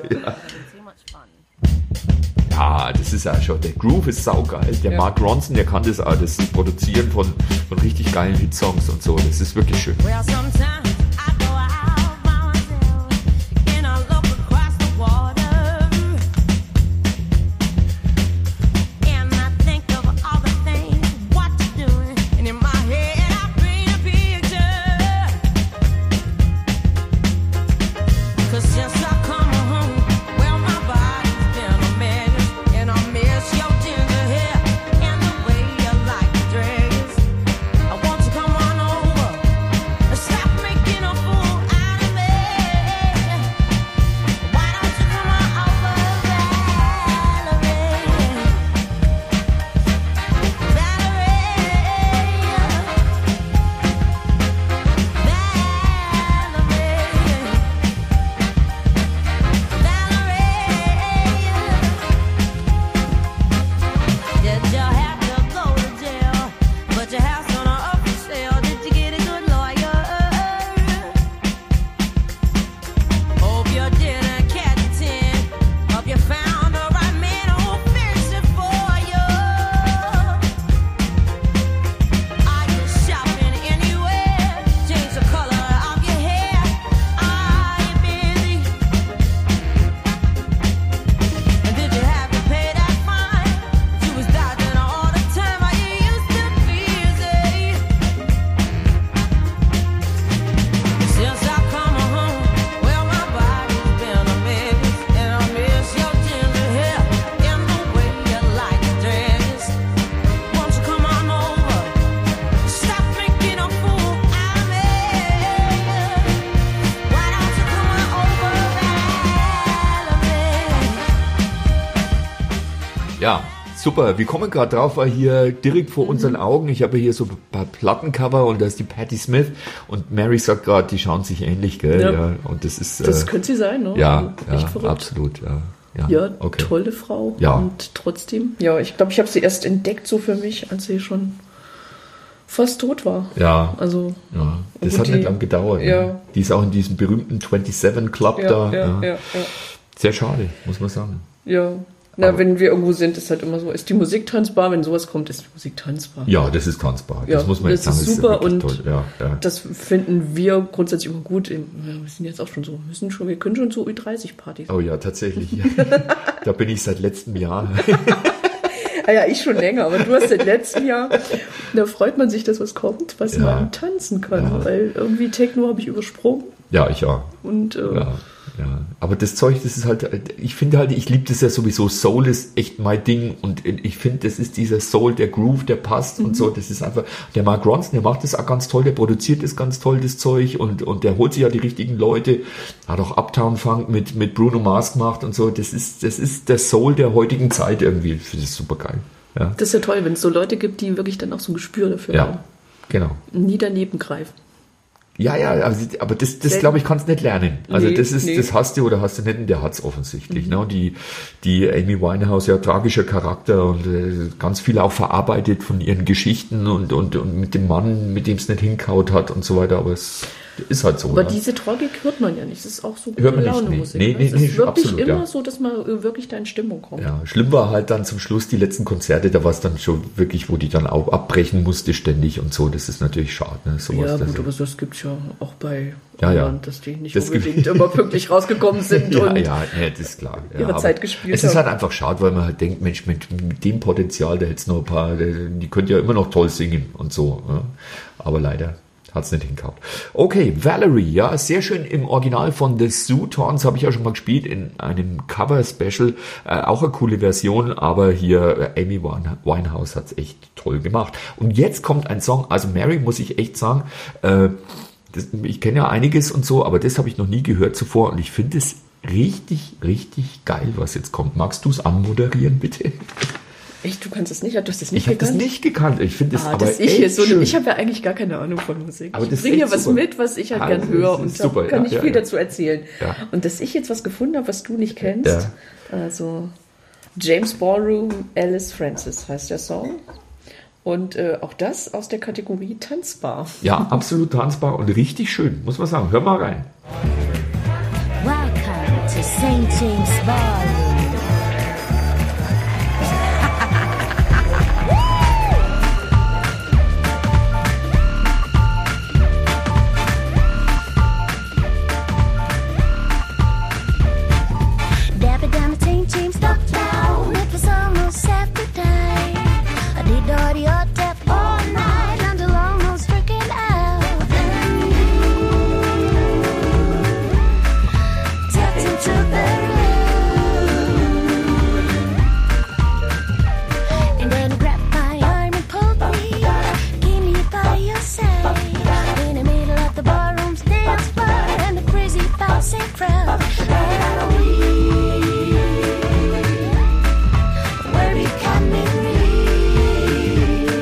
Ja, das ist ja schon, der Groove ist saugeil. Der Mark Ronson, der kann das auch, das Produzieren von richtig geilen Hitsongs und so. Das ist wirklich schön. Well, sometimes I go out by myself and I look across the water and I think of all the things what you're doing, and in my head I paint a picture. 'Cause since I come home, well my body's been a mess, and I miss your ginger hair and the way you like to dress. I want you to come on over. Stop making a fool out of me. Why don't you come on over, Valerie? Did you have to go to jail? But your house on up for sale. Did you get a good lawyer? Hope you didn't catch a 10. Hope you found the right man who'll fix it for you. Are you shopping anywhere? Change the color of your hair. Are you busy? And did you have to pay that fine? You was dodging all the time. Are you used to busy? Since I come home, well my body's been a mess, and I miss your ginger hair and the way you like to dress. Won't you come on over? Stop making a fool out of me. Why don't you come on over, Valerie? Ja, super. Wir kommen gerade drauf, weil hier direkt vor unseren Augen, ich habe hier so ein paar Plattencover und da ist die Patti Smith und Mary sagt gerade, die schauen sich ähnlich, gell? Ja. Ja. Und das ist... Das könnte sie sein, ne? ja, Echt ja, verrückt. absolut, ja. Ja, okay. tolle Frau. Ja. Und trotzdem, ja, ich glaube, ich habe sie erst entdeckt so für mich, als sie schon fast tot war. Ja. Also, Ja, das gut, hat nicht lang gedauert. ja. Ne? Die ist auch in diesem berühmten 27 Club da. ja. Sehr schade, muss man sagen. Ja. Na, Aber- wenn wir irgendwo sind, ist halt immer so, ist die Musik tanzbar? Wenn sowas kommt, ist die Musik tanzbar. Ja, das ist tanzbar. Das Ja, muss man jetzt das sagen. ist super wirklich und toll. Ja. das finden wir grundsätzlich immer gut. Wir sind jetzt auch schon so, wir können schon zu Ü30-Partys. Oh ja, tatsächlich. Da bin ich seit letztem Jahr. Ah ja, ich schon länger, aber du hast seit letztem Jahr. Da freut man sich, dass was kommt, was Ja. man tanzen kann. Weil irgendwie Techno habe ich übersprungen. Ja, ich auch. Und Ja, aber das Zeug, das ist halt, ich finde halt, ich liebe das ja sowieso, Soul ist echt mein Ding und ich finde, das ist dieser Soul, der Groove, der passt und so, das ist einfach, der Mark Ronson, der macht das auch ganz toll, der produziert das ganz toll, das Zeug und der holt sich ja die richtigen Leute, hat auch Uptown Funk mit Bruno Mars gemacht und so, das ist der Soul der heutigen Zeit irgendwie, ich finde das super geil. Ja, das ist ja toll, wenn es so Leute gibt, die wirklich dann auch so ein Gespür dafür haben. ja, genau. Nie daneben greifen. Ja, aber das glaube ich, kannst du nicht lernen. Also Nee, das nee. hast du oder hast du nicht, und der hat's offensichtlich. Ne? Und die Amy Winehouse, ja, tragischer Charakter und ganz viel auch verarbeitet von ihren Geschichten und mit dem Mann, mit dem es nicht hinkaut hat und so weiter, aber es ist halt so. Aber ne? diese Tragik hört man ja nicht. Das ist auch so gute Hört man nicht, Laune-Musik. nee. ne? Nee, Es ist nee, wirklich absolut, immer ja. so, dass man wirklich da in Stimmung kommt. Ja, schlimm war halt dann zum Schluss die letzten Konzerte, da war es dann schon wirklich, wo die dann auch abbrechen musste ständig und so, das ist natürlich schade. Ne? Sowas, Ja, das- gut, aber das gibt's ja auch bei Ja, ja. anderen, dass die nicht Das gibt- unbedingt immer pünktlich rausgekommen sind Ja, und ja, das ist klar. Ja, ihre aber Zeit gespielt Es ist haben. halt einfach schade, weil man halt denkt, Mensch, mit dem Potenzial, da hätte noch ein paar, die könnt ja immer noch toll singen und so. Ja. Aber leider hat's nicht hingehauen. Okay, Valerie, ja, sehr schön im Original von The Zootons, habe ich ja schon mal gespielt, in einem Cover-Special, auch eine coole Version, aber hier Amy Winehouse hat's echt toll gemacht. Und jetzt kommt ein Song, also Mary, muss ich echt sagen, ich kenne ja einiges und so, aber das habe ich noch nie gehört zuvor und ich finde es richtig, richtig geil, was jetzt kommt. Magst du es anmoderieren, bitte? Echt, du kannst es nicht? Du hast es nicht Ich habe das gekannt? nicht gekannt. Ich finde es aber dass ich echt hier so schön. ich habe ja eigentlich gar keine Ahnung von Musik. Aber das Ich ist bringe hier echt was super. mit, was ich halt Ah, gern das höre ist und da super, kann ja, ich ja, viel ja. dazu erzählen. Ja. Und dass ich jetzt was gefunden habe, was du nicht kennst, Ja. also James Ballroom, Alice Francis heißt der Song. Und auch das aus der Kategorie tanzbar. Ja, absolut tanzbar und richtig schön, muss man sagen. Hör mal rein. Welcome to St. James Ballroom. Dabba down to St. James Downtown. It was almost every day. I did all the odd tap all night until almost freaking out. Tapped into the room. And then he grabbed my arm and pulled me. Keep me by your side. In the middle of the ballroom's dance floor and the crazy bouncing crowd. And we're becoming real.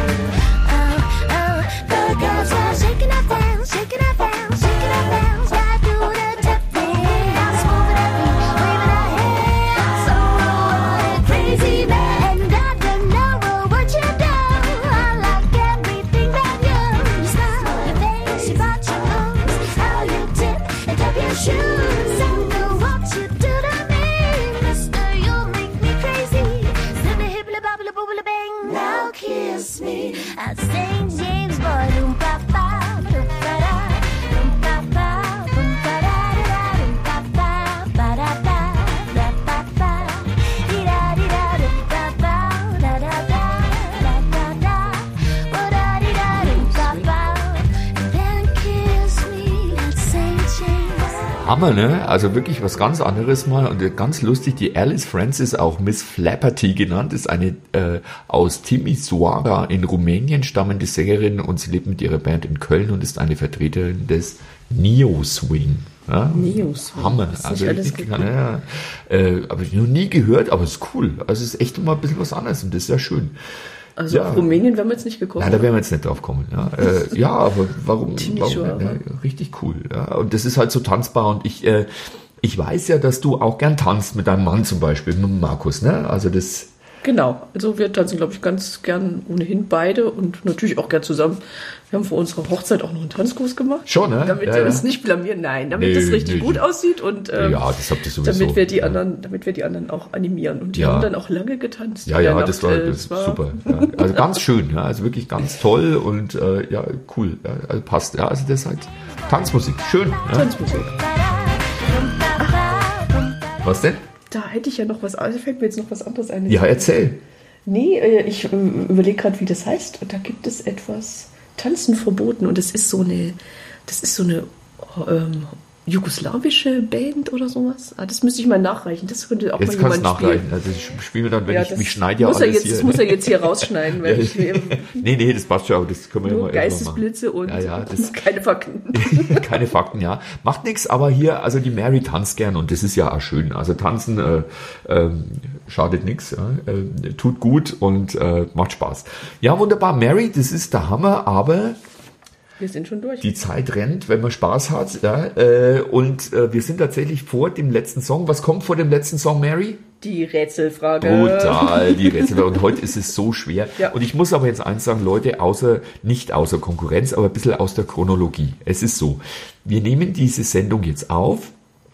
The girls are shaking our dance, shaking our dance, shaking our dance. Right through the tap dance, moving our feet, waving our hands. So crazy man, and I don't know what you do. I like everything that you smile, your face, you bought your nose, how you tip and tap your shoes. I know what you do to me, Mister. You make me crazy. Send a hibbly bobbly bobbly bang. Now kiss me at St. James Ballroom. Pa pa dum pa da, dum pa pa, dum pa da da da, dum pa pa, pa da da, da pa pa, dee da dee da, dum pa pa, da da da, da da da, wa da dee da, dum pa pa, and then kiss me at St. James. Hammer, ne? Also wirklich was ganz anderes mal und ganz lustig, die Alice Francis, auch Miss Flaherty genannt, ist eine aus Timisoara in Rumänien stammende Sängerin und sie lebt mit ihrer Band in Köln und ist eine Vertreterin des Neo-Swing. Ja? Neo-Swing, Hammer. was es Also nicht alles ich gibt. habe ich noch nie gehört, aber es ist cool. Also es ist echt mal ein bisschen was anderes und das ist ja schön. Also Ja. auf Rumänien wären wir jetzt nicht gekommen. Ja, da werden wir jetzt nicht drauf kommen. Ja, ja aber warum? Timisoara. Ja, richtig cool. Ja. Und das ist halt so tanzbar. Und ich weiß ja, dass du auch gern tanzt mit deinem Mann zum Beispiel, mit Markus. Ne? Also das Genau, also wir tanzen, glaube ich, ganz gern ohnehin beide und natürlich auch gern zusammen. Wir haben vor unserer Hochzeit auch noch einen Tanzkurs gemacht. Schon, ne? Damit Ja, wir ja. uns nicht blamieren. Nein, damit das richtig gut aussieht und Ja, das habt ihr sowieso. damit wir die anderen auch animieren. Und die Ja. haben dann auch lange getanzt. Ja, in der ja, Nacht. das war super. Ja. Also ganz schön, ja, also wirklich ganz toll und ja, cool. Ja, also passt. Ja, also das ist halt Tanzmusik. Schön. Ja. Tanzmusik. Was denn? Da hätte ich ja noch was, also fällt mir jetzt noch was anderes ein. Ja, erzähl. Nee, ich überlege gerade, wie das heißt. Und da gibt es etwas Tanzen verboten und das ist so eine jugoslawische Band oder sowas. Ah, das müsste ich mal nachreichen. Das könnte auch Jetzt mal kannst du jemand nachreichen. spielen. Also ich spiele dann, wenn Ja, ich das mich schneide ja muss alles er jetzt, hier. Das muss er jetzt hier rausschneiden, weil ich Nee, das passt schon, aber das können wir ja nur mal irgendwann machen. Geistesblitze und Ja, das- keine Fakten. Keine Fakten, ja. Macht nichts, aber hier, also die Mary tanzt gern und das ist ja auch schön. Also tanzen schadet nichts, ja. Tut gut und macht Spaß. Ja, wunderbar. Mary, das ist der Hammer, aber Wir sind schon durch. die Zeit rennt, wenn man Spaß hat. Ja, und wir sind tatsächlich vor dem letzten Song. Was kommt vor dem letzten Song, Mary? Die Rätselfrage. Brutal, die Rätsel. Und heute ist es so schwer. Ja. Und ich muss aber jetzt eins sagen, Leute, nicht außer Konkurrenz, aber ein bisschen aus der Chronologie. Es ist so, wir nehmen diese Sendung jetzt auf.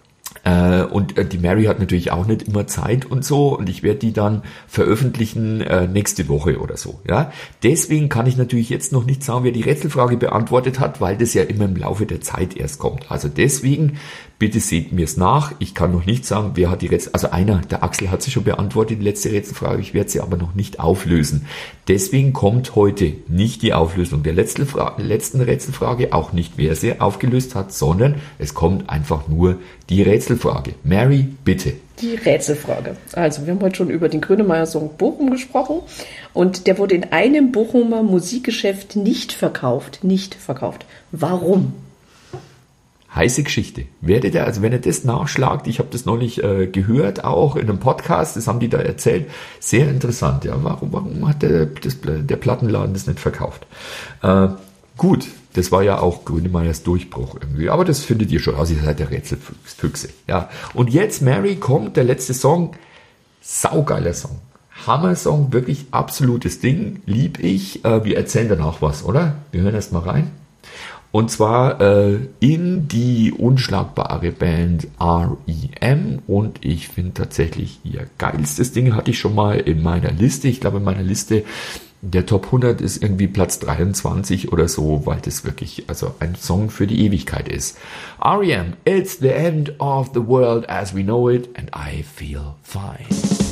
Und die Mary hat natürlich auch nicht immer Zeit und so und ich werde die dann veröffentlichen nächste Woche oder so. Ja, deswegen kann ich natürlich jetzt noch nicht sagen, wer die Rätselfrage beantwortet hat, weil das ja immer im Laufe der Zeit erst kommt. Also deswegen bitte seht mir es nach. Ich kann noch nicht sagen, wer hat die Rätsel. Also der Axel hat sie schon beantwortet, die letzte Rätselfrage. Ich werde sie aber noch nicht auflösen. Deswegen kommt heute nicht die Auflösung der letzten Rätselfrage, auch nicht wer sie aufgelöst hat, sondern es kommt einfach nur die Rätselfrage. Mary, bitte. Die Rätselfrage. Also, wir haben heute schon über den Grönemeyer-Song Bochum gesprochen und der wurde in einem Bochumer Musikgeschäft nicht verkauft. Nicht verkauft. Warum? Heiße Geschichte. Also wenn ihr das nachschlagt, ich habe das neulich gehört, auch in einem Podcast, das haben die da erzählt, sehr interessant. Ja, warum hat der Plattenladen das nicht verkauft? Gut, das war ja auch Grönemeyers Durchbruch irgendwie, aber das findet ihr schon raus, ihr seid der Rätselfüchse. Ja, und jetzt, Mary, kommt der letzte Song, saugeiler Song. Hammer-Song, wirklich absolutes Ding, lieb ich. Wir erzählen danach was, oder? Wir hören erst mal rein. Und zwar in die unschlagbare Band R.E.M. und ich finde tatsächlich ihr geilstes Ding hatte ich schon mal in meiner Liste. Ich glaube in meiner Liste der Top 100 ist irgendwie Platz 23 oder so, weil das wirklich also ein Song für die Ewigkeit ist. R.E.M. It's the end of the world as we know it and I feel fine.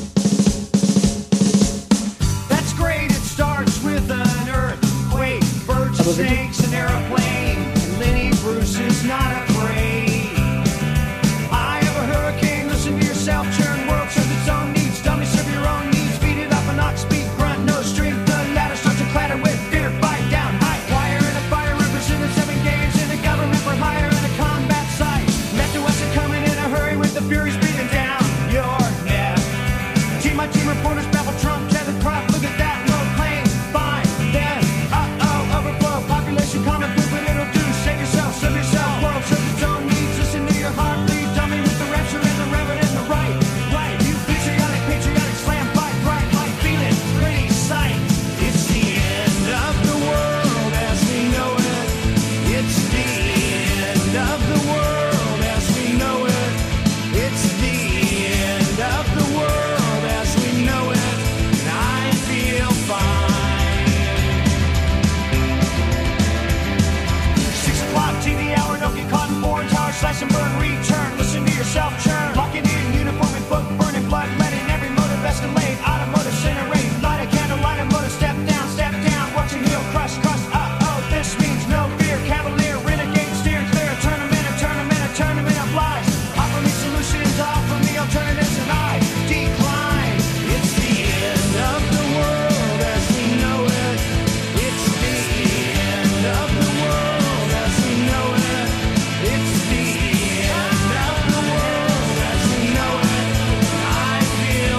That's great, it starts with an earthquake, birds and snakes, an airplane. Lenny Bruce is not afraid. I have a hurricane, listen to yourself, churn, world serves its own needs, dummy serve your own needs, beat it up an ox, speed, grunt, no strength, the ladder starts to clatter with fear, fight down, high wire in a fire, representing 7 games in the government for hire in a combat site. Met the West are coming in a hurry with the furies breathing down your neck. Team my team reporters babble Trump, tether crop, look at that, low claim, fine, then, overflow, population common food, but it'll do, save yourself, serve yourself, world serves its own needs, listen to your heart, please, dummy with the rapture and the reverend and the right, you patriotic, slam, fight, right, like feeling, pretty sight, it's the end of the world as we know it, it's the end of the world as we know it, it's the end of the world as we know it, and I feel fine. 6 o'clock TV hour, don't get caught in foreign tower, slash and burn, return, listen to yourself churn, locking in, uniform and book, burning blood, letting every motive escalate, automotive incinerate, light a candle, light a motive, step down, watching heel crush, this means no fear, cavalier, renegade, steer clear, a tournament of lies, offer me solutions, offer me alternatives, and I decline, it's the end of the world as we know it, it's the end of the world as we know it, it's the end of the world as we know it, I feel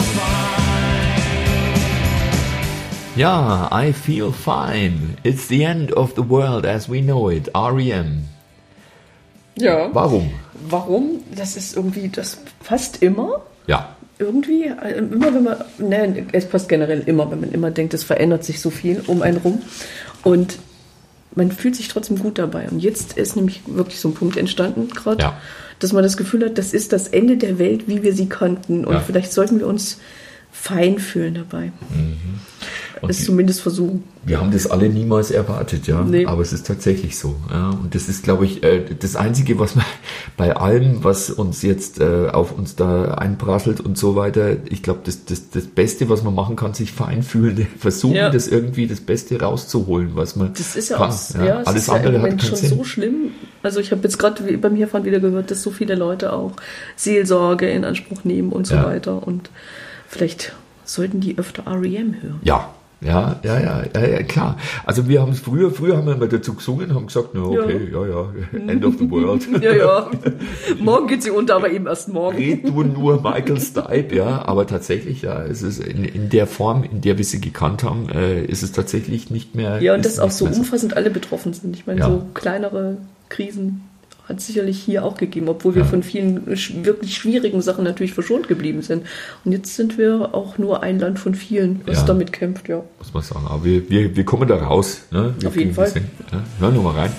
fine. Ja, I feel fine. It's the end of the world as we know it. R.E.M. Ja. Warum? Warum? Das ist irgendwie, das fast immer. Ja. irgendwie, immer wenn man, es passt generell immer, wenn man immer denkt, es verändert sich so viel um einen rum und man fühlt sich trotzdem gut dabei. Und jetzt ist nämlich wirklich so ein Punkt entstanden gerade, Ja. dass man das Gefühl hat, das ist das Ende der Welt, wie wir sie kannten. Und Ja. vielleicht sollten wir uns fein fühlen dabei. Und Es zumindest versuchen. wir haben das alle niemals erwartet, ja. Nee. Aber es ist tatsächlich so. Ja. Und das ist, glaube ich, das Einzige, was man bei allem, was uns jetzt auf uns da einprasselt und so weiter, ich glaube, das Beste, was man machen kann, sich fein fühlen, versuchen, Ja. das irgendwie das Beste rauszuholen, was man Das ist ja kann. auch, Ja. es Alles ist ja im andere hat Moment keinen schon Sinn. so schlimm. Also ich habe jetzt gerade beim Herfahren wieder gehört, dass so viele Leute auch Seelsorge in Anspruch nehmen und so Ja. weiter. Und vielleicht sollten die öfter R.E.M. hören. Ja, klar. Also wir haben es früher haben wir immer dazu gesungen, haben gesagt, na okay, ja, End of the World. Ja. Morgen geht sie unter, aber eben erst morgen. Red du nur Michael Stipe, ja, aber tatsächlich, ja, es ist in der Form, in der wir sie gekannt haben, ist es tatsächlich nicht mehr. Ja, und ist dass auch nicht so mehr umfassend alle betroffen sind. Ich meine, Ja. so kleinere Krisen hat es sicherlich hier auch gegeben, obwohl wir von vielen wirklich schwierigen Sachen natürlich verschont geblieben sind. Und jetzt sind wir auch nur ein Land von vielen, was Ja. damit kämpft, ja. muss man sagen. Aber wir kommen da raus. Ne? Wir Auf jeden kriegen Fall. das hin. Ja, hören wir mal rein.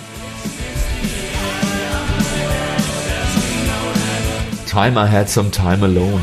Time I had some time alone.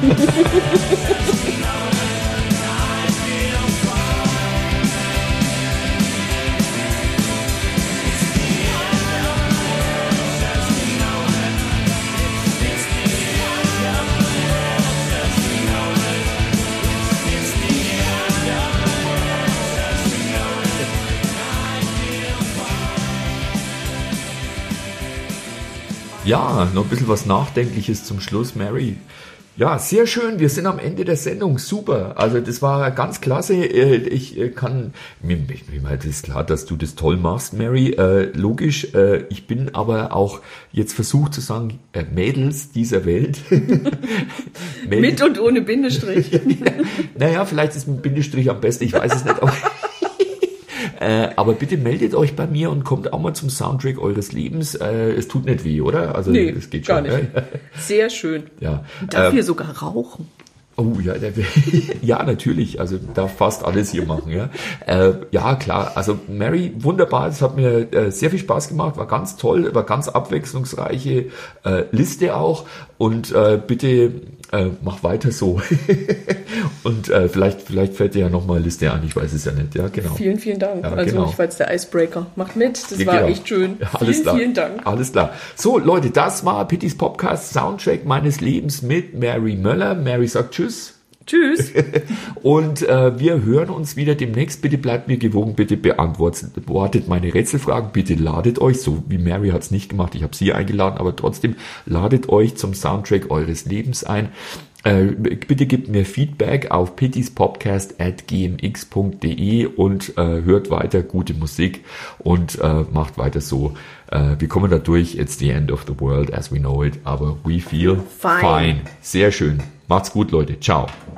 Ja, noch ein bisschen was Nachdenkliches zum Schluss, Mary. Ja, sehr schön. Wir sind am Ende der Sendung. Super. Also das war ganz klasse. Ich kann, mir ist klar, dass du das toll machst, Mary. Logisch. Ich bin aber auch jetzt versucht zu sagen, Mädels dieser Welt. Mit und ohne Bindestrich. Naja, vielleicht ist ein Bindestrich am besten. Ich weiß es nicht. Aber bitte meldet euch bei mir und kommt auch mal zum Soundtrack eures Lebens. Es tut nicht weh, oder? Also Nee, es geht gar schon. nicht. Sehr schön. Ja. Darf hier sogar rauchen? Oh ja, ja, natürlich. Also darf fast alles hier machen. Ja, ja klar. Also Mary, wunderbar. Es hat mir sehr viel Spaß gemacht. War ganz toll. War ganz abwechslungsreiche Liste auch. Und bitte mach weiter so. Und vielleicht fällt dir ja noch mal eine Liste an. Ich weiß es ja nicht. Ja, genau. Vielen, vielen Dank. Ja, also genau. ich war jetzt der Icebreaker. Macht mit. Das Ja, war genau. echt schön. Ja, alles klar. Vielen Dank. Alles klar. So, Leute, das war Pittys Podcast Soundtrack meines Lebens mit Mary Möller. Mary sagt Tschüss. Tschüss. Und wir hören uns wieder demnächst. Bitte bleibt mir gewogen, bitte beantwortet meine Rätselfragen, bitte ladet euch, so wie Mary hat es nicht gemacht, ich habe sie eingeladen, aber trotzdem ladet euch zum Soundtrack eures Lebens ein. Bitte gebt mir Feedback auf pittyspodcast@gmx.de und hört weiter gute Musik und macht weiter so. Wir kommen da durch. It's the end of the world as we know it, aber we feel fine. Sehr schön. Macht's gut, Leute. Ciao.